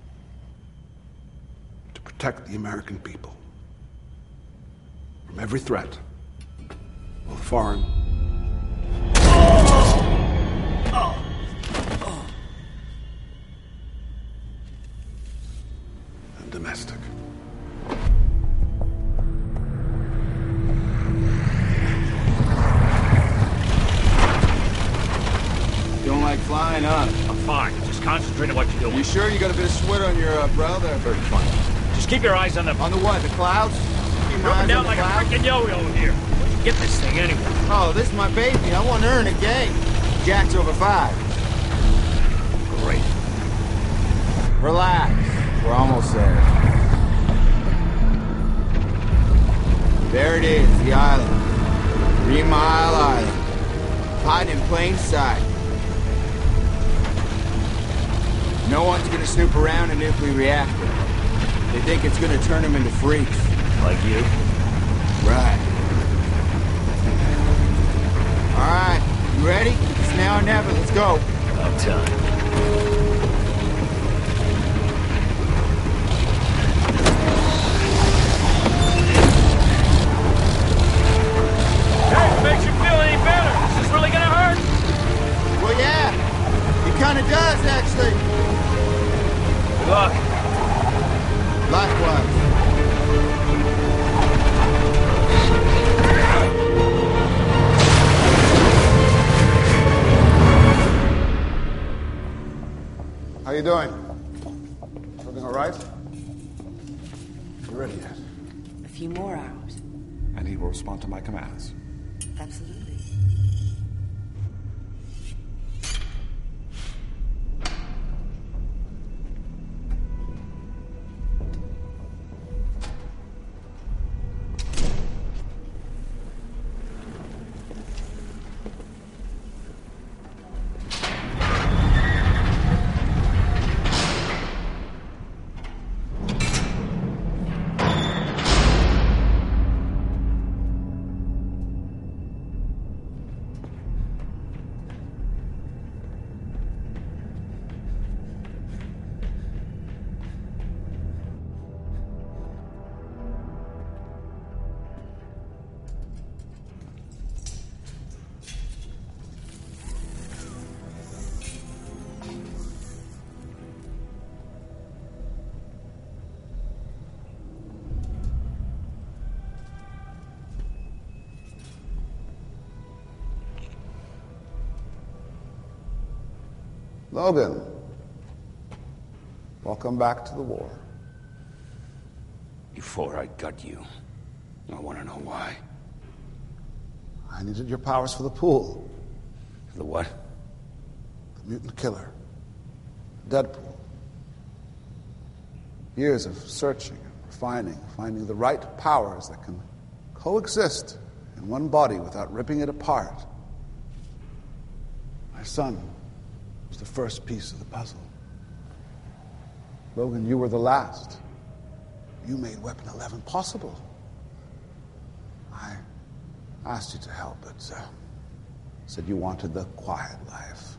to protect the American people from every threat, both foreign and domestic. You don't like flying, huh? I'm fine. Just concentrate on what you're doing. You sure you got a bit of sweat on your brow there? Very fine. Just keep your eyes on the... On the what? The clouds? Keep You're my up and eyes down on the like clouds? a freaking yo-yo here. Where'd you get this thing anyway? Oh, this is my baby. I want her in a game. Jack's over 5. Great. Relax. We're almost there. There it is, the island. 3 Mile Island. Hiding in plain sight. No one's gonna snoop around a nuclear reactor. They think it's gonna turn them into freaks. Like you? Right. Alright, you ready? It's now or never, let's go. About time. Hey, makes you feel any better? Is this really gonna hurt? Well, yeah. It kinda does, actually. Good luck. Likewise. How you doing? Everything all right? You ready yet? A few more hours. And he will respond to my commands. Absolutely. Logan, welcome back to the war. Before I got you, I want to know why. I needed your powers for the pool. The what? The mutant killer. Deadpool. Years of searching and refining, finding the right powers that can coexist in one body without ripping it apart. My son was the first piece of the puzzle. Logan, you were the last. You made Weapon 11 possible. I asked you to help, but said you wanted the quiet life.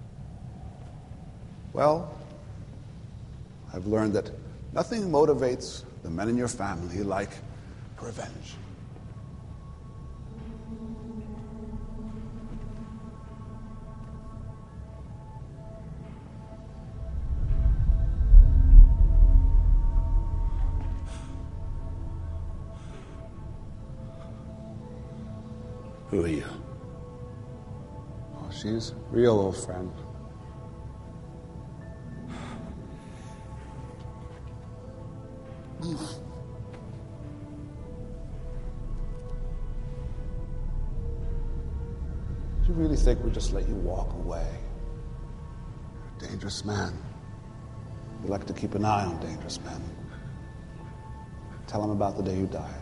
Well, I've learned that nothing motivates the men in your family like revenge. Who are you? Oh, she's a real old friend. Do you really think we'd just let you walk away? You're a dangerous man. We like to keep an eye on dangerous men. Tell him about the day you died.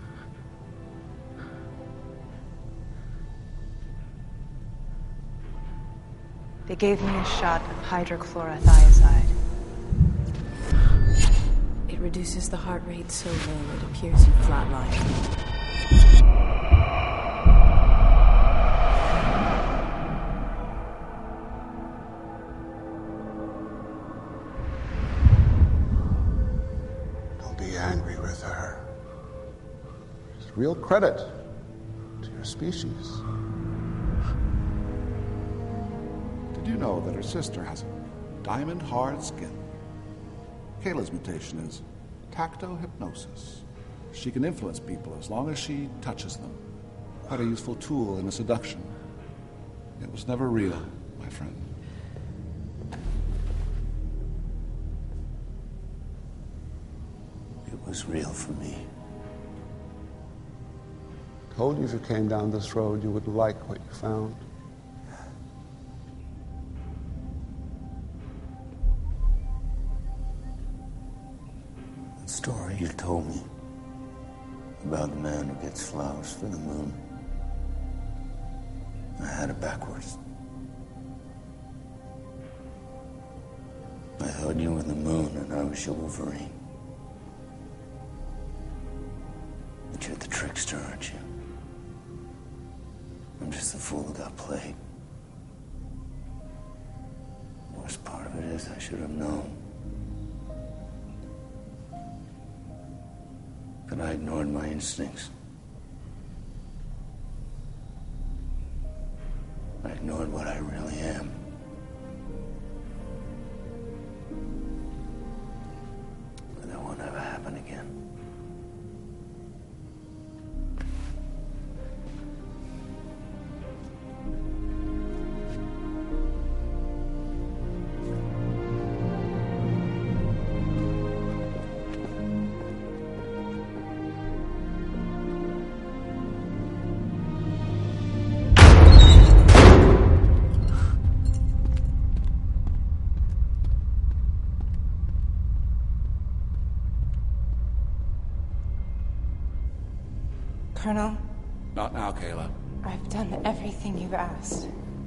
They gave me a shot of hydrochlorothiazide. It reduces the heart rate so low it appears you flatline. Don't be angry with her. It's real credit to your species. Did you know that her sister has diamond-hard skin? Kayla's mutation is tactohypnosis. She can influence people as long as she touches them. Quite a useful tool in a seduction. It was never real, my friend. It was real for me. Told you if you came down this road, you would like what you found. about the man who gets flowers for the moon. I had it backwards. I thought you were the moon and I was your Wolverine. But you're the trickster, aren't you? I'm just the fool who got played. The worst part of it is I should have known. But I ignored my instincts. I ignored what I really am. But that won't ever happen again. Colonel, Not now, Kayla. I've done everything you've asked.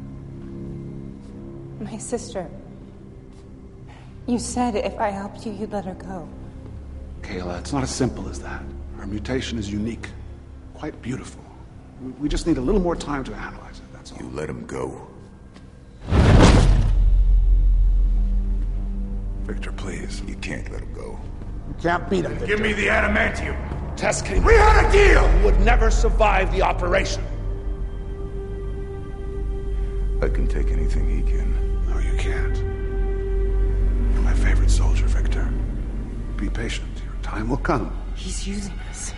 My sister. You said if I helped you, you'd let her go. Kayla, it's not as simple as that. Her mutation is unique, quite beautiful. We just need a little more time to analyze it, that's all. You let him go. Victor, please. You can't let him go. You can't beat him, Give me the adamantium. Tess came. We had a deal! You would never survive the operation. I can take anything he can. No, you can't. You're my favorite soldier, Victor. Be patient. Your time will come. He's using us.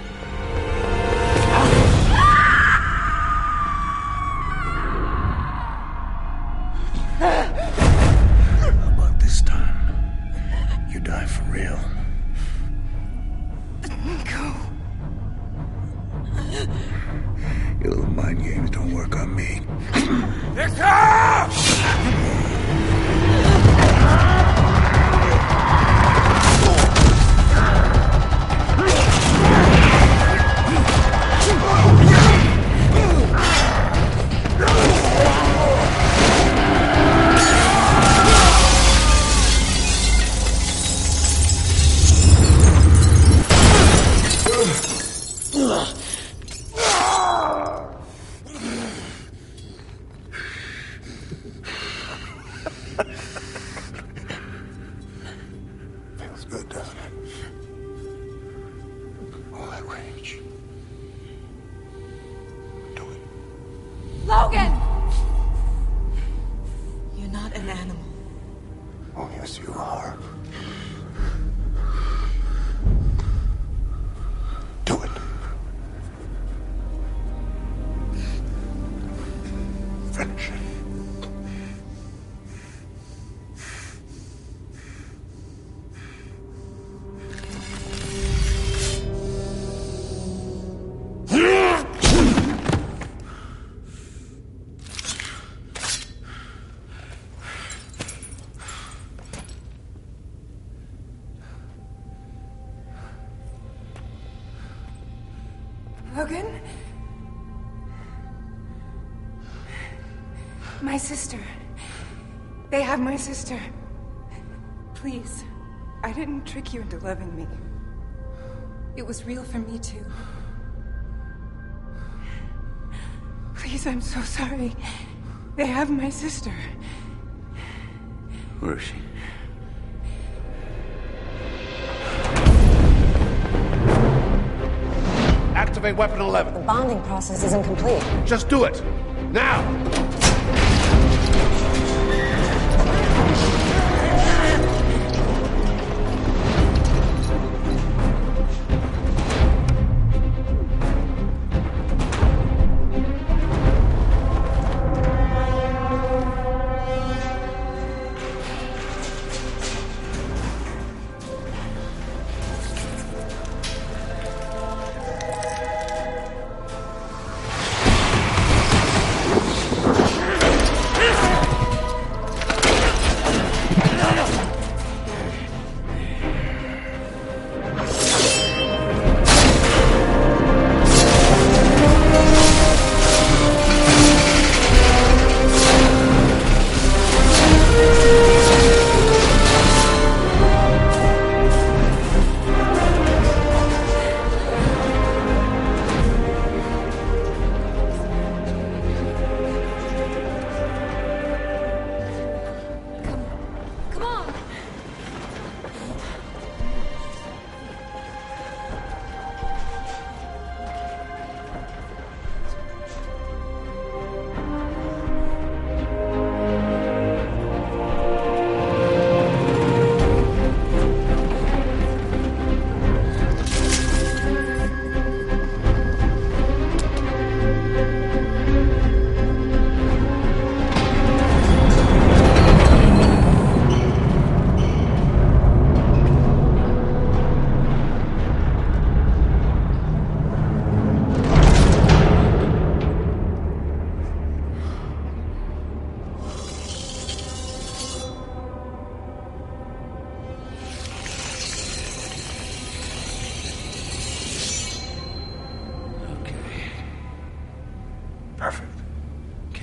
How about this time? You die for real. Go. Your little mind games don't work on me. Feels good, doesn't it? All that rage. Do it. Logan! You're not an animal. Oh, yes, you are. Do it. Finish it. Logan? My sister. They have my sister. Please. I didn't trick you into loving me. It was real for me, too. Please, I'm so sorry. They have my sister. Where is she? Activate Weapon 11. The bonding process isn't complete. Just do it. Now!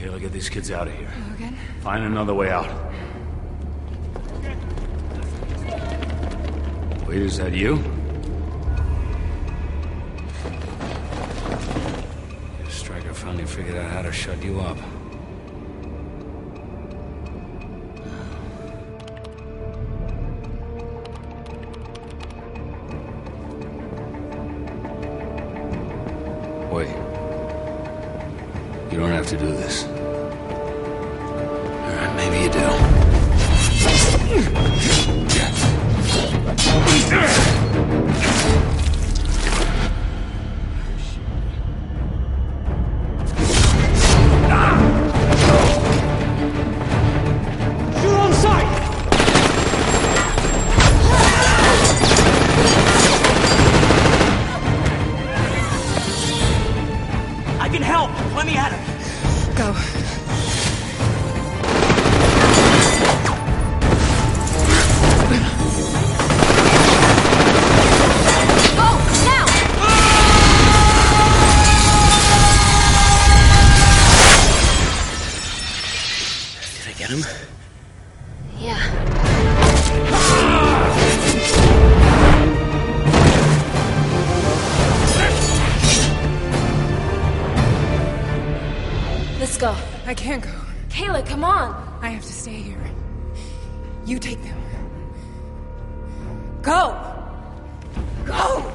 Kayla, get these kids out of here. Logan? Find another way out. Wait, is that you? Stryker finally figured out how to shut you up. Wait. You don't have to do this. All right, maybe you do. Shoot on sight! I can help. Let me at him. Go. Did I get him? Yeah. Let's go. I can't go. Kayla, come on. I have to stay here. You take them. Go! Go!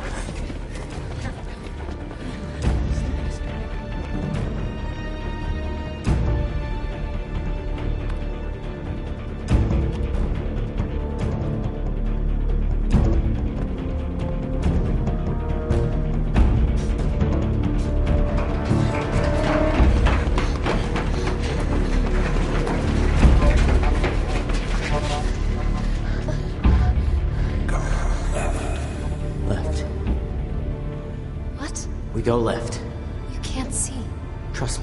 Left. What? We go left. You can't see. Trust me.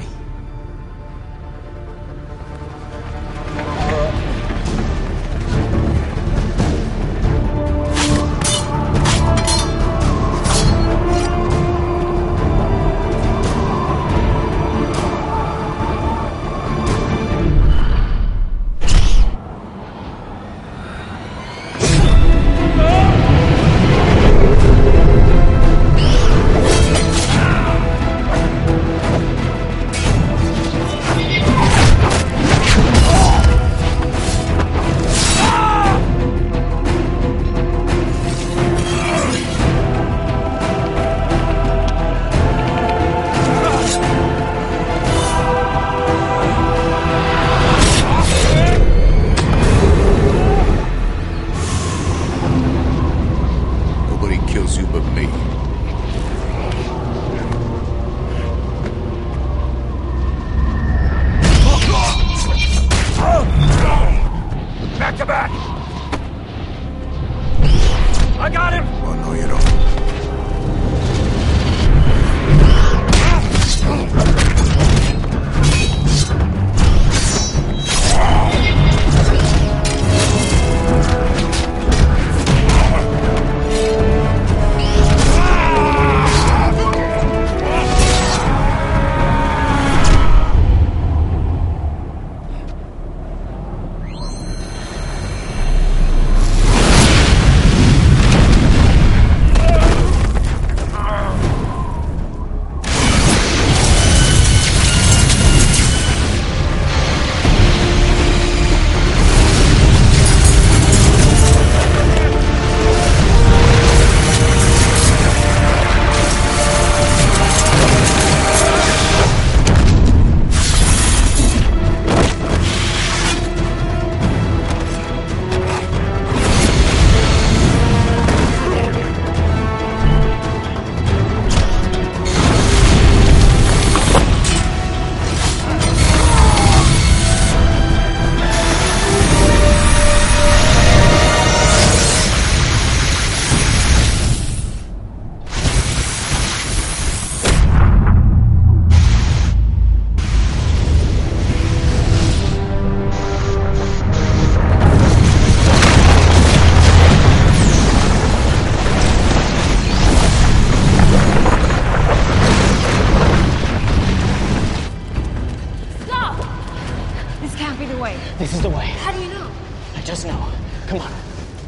is the way. How do you know? I just know. Come on.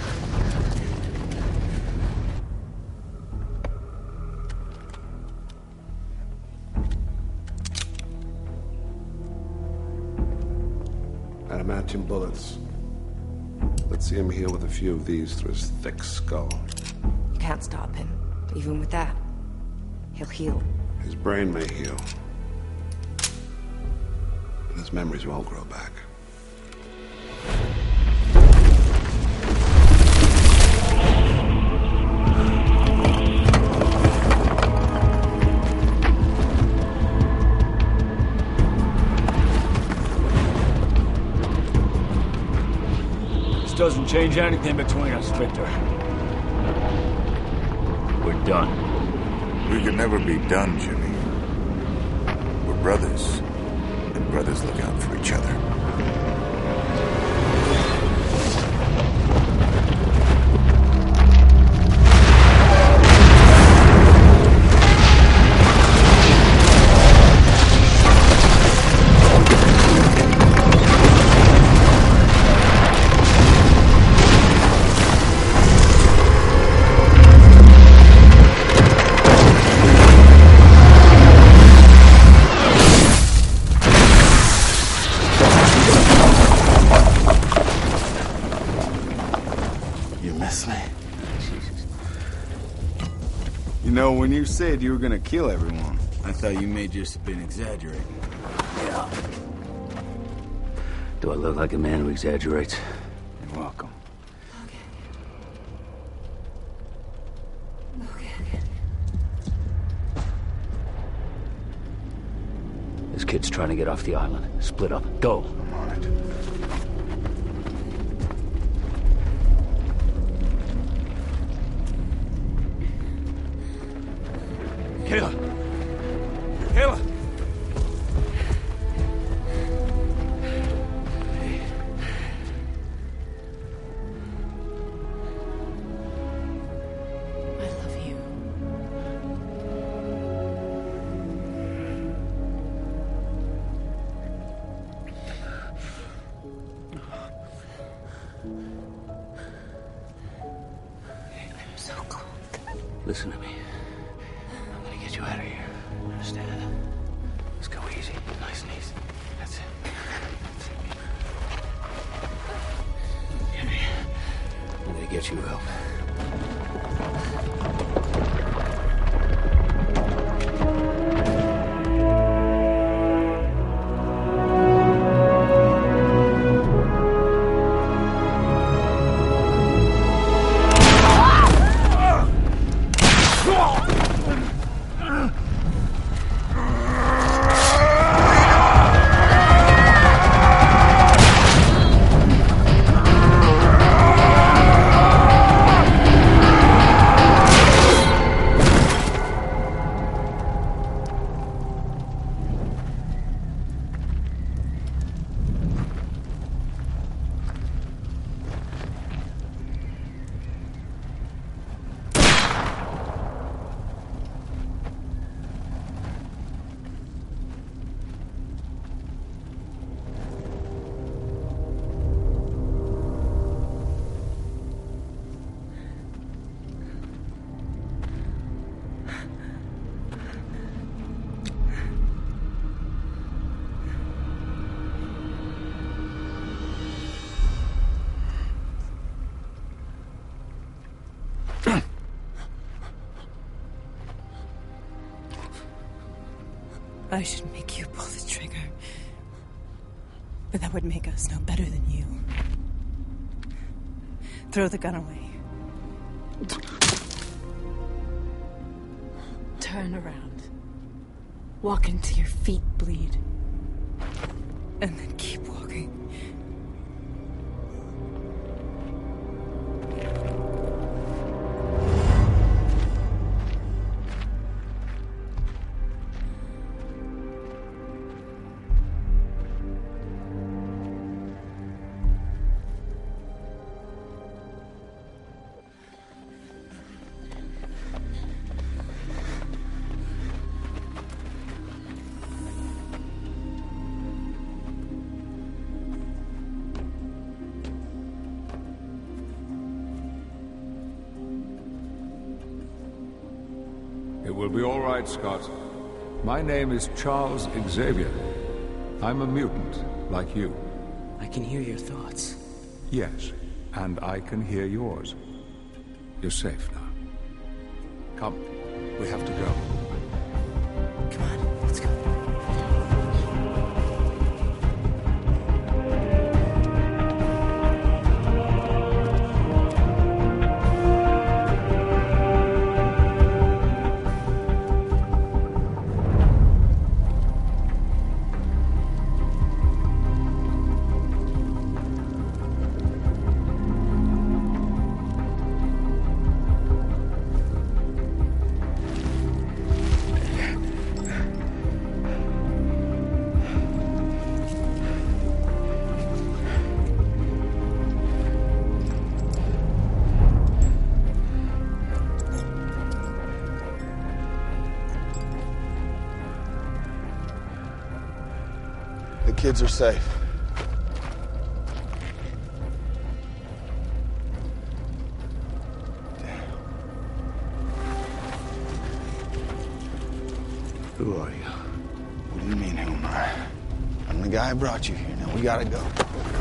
Adamantium bullets. Let's see him heal with a few of these through his thick skull. You can't stop him. Even with that, he'll heal. His brain may heal. But his memories won't grow back. Doesn't change anything between us, Victor. We're done. We could never be done, Jimmy. We're brothers, and brothers look out for each other. When you said you were gonna kill everyone, I thought you may just have been exaggerating. Yeah. Do I look like a man who exaggerates? You're welcome. This kid's trying to get off the island. Split up. Go. I'm on it. Kayla! Kayla! I love you. I'm so cold. Listen to me. Get you out of here. Understand? Let's go easy. Nice and easy. That's it. Jimmy, I'm gonna get you help. I should make you pull the trigger. But that would make us no better than you. Throw the gun away. Turn around. Walk until your feet bleed. And then keep walking. will be all right, Scott. My name is Charles Xavier. I'm a mutant, like you. I can hear your thoughts. Yes, and I can hear yours. You're safe now. Come, we have to go. Come on, let's go. The kids are safe. Who are you? What do you mean, who am I? I'm the guy who brought you here. Now we gotta go.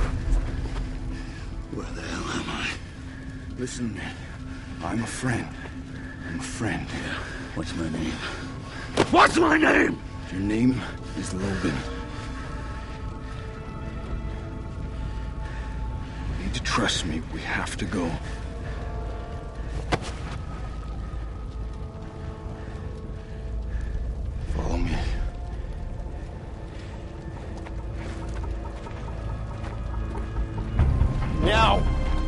Where the hell am I? Listen to me. I'm a friend. I'm a friend. Yeah. What's my name? What's my name? Your name is Logan. You need to trust me. We have to go. Follow me. Now!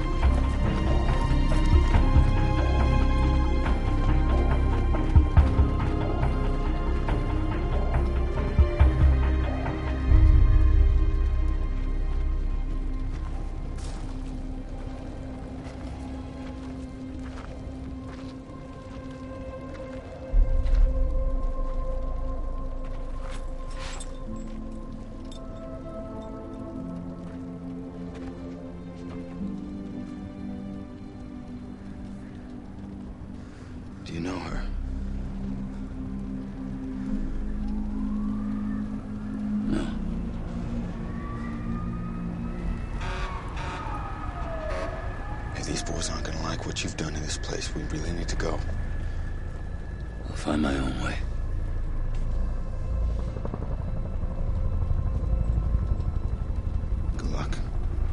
Do you know her? No. Hey, these boys aren't gonna like what you've done in this place. We really need to go. I'll find my own way. Good luck.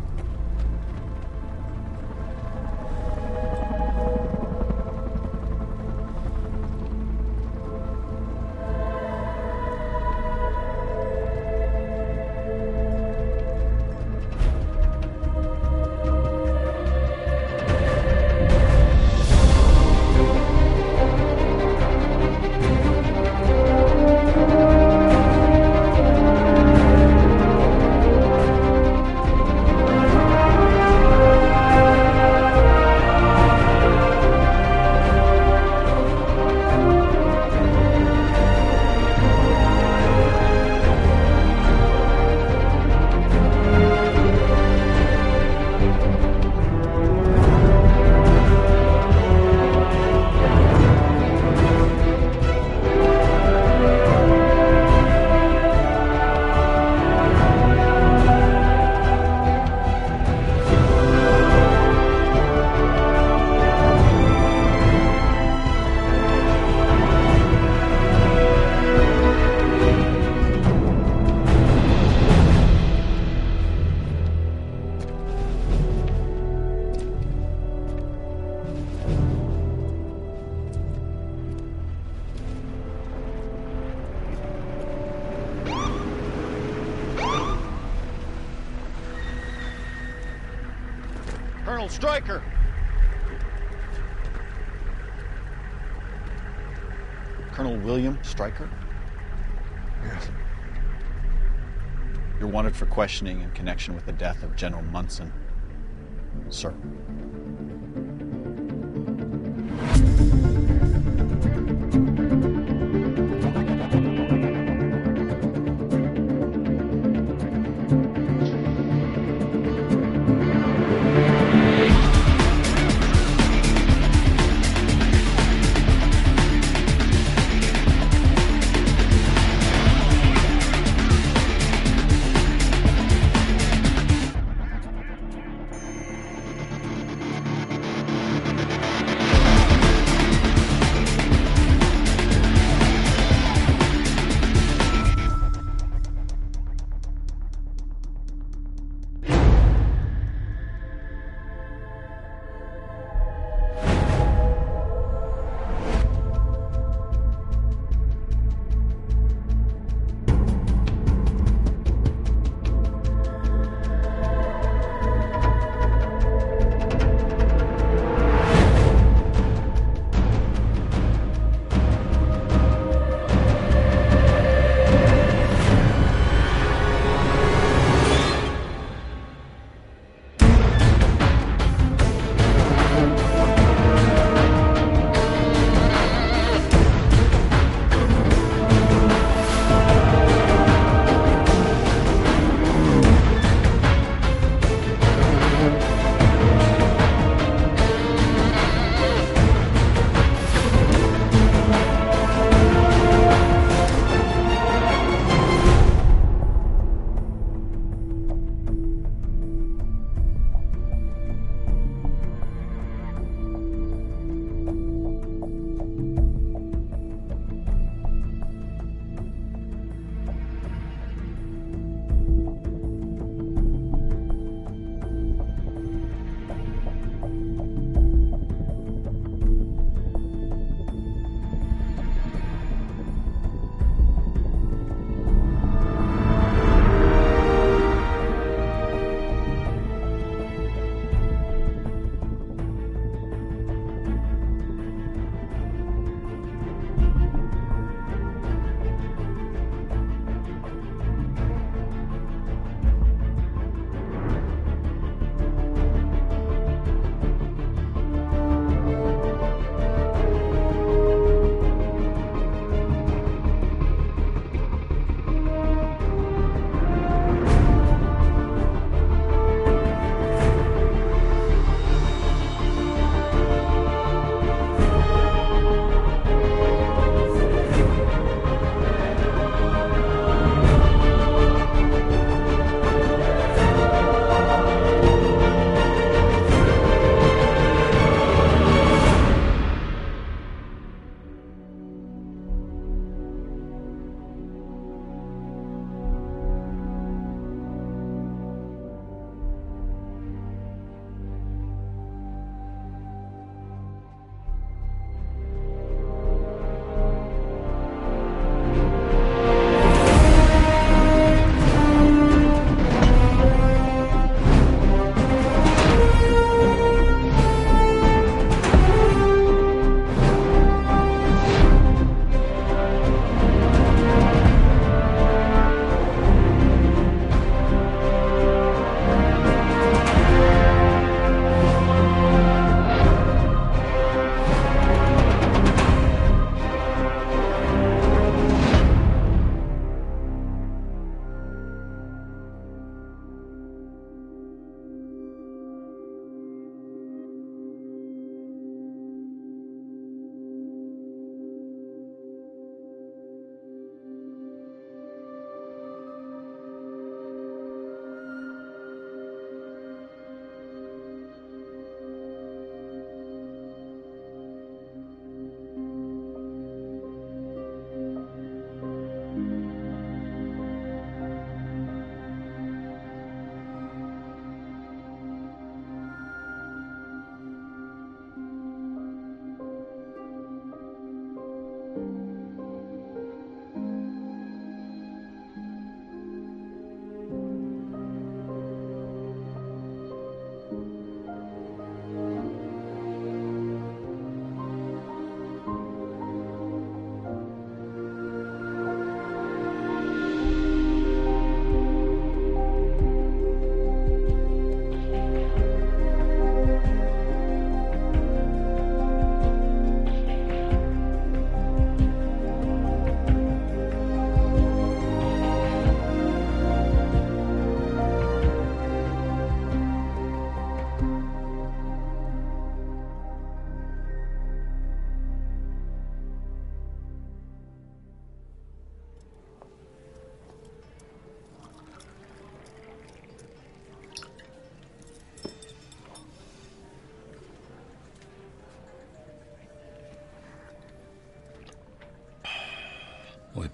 Colonel Stryker! Colonel William Stryker? Yes. You're wanted for questioning in connection with the death of General Munson, sir.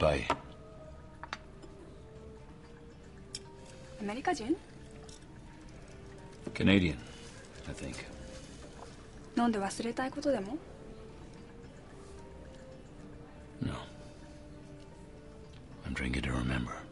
spy. アメリカ人 Canadian, I think. 飲んで忘れたいことでも No. I'm drinking to remember.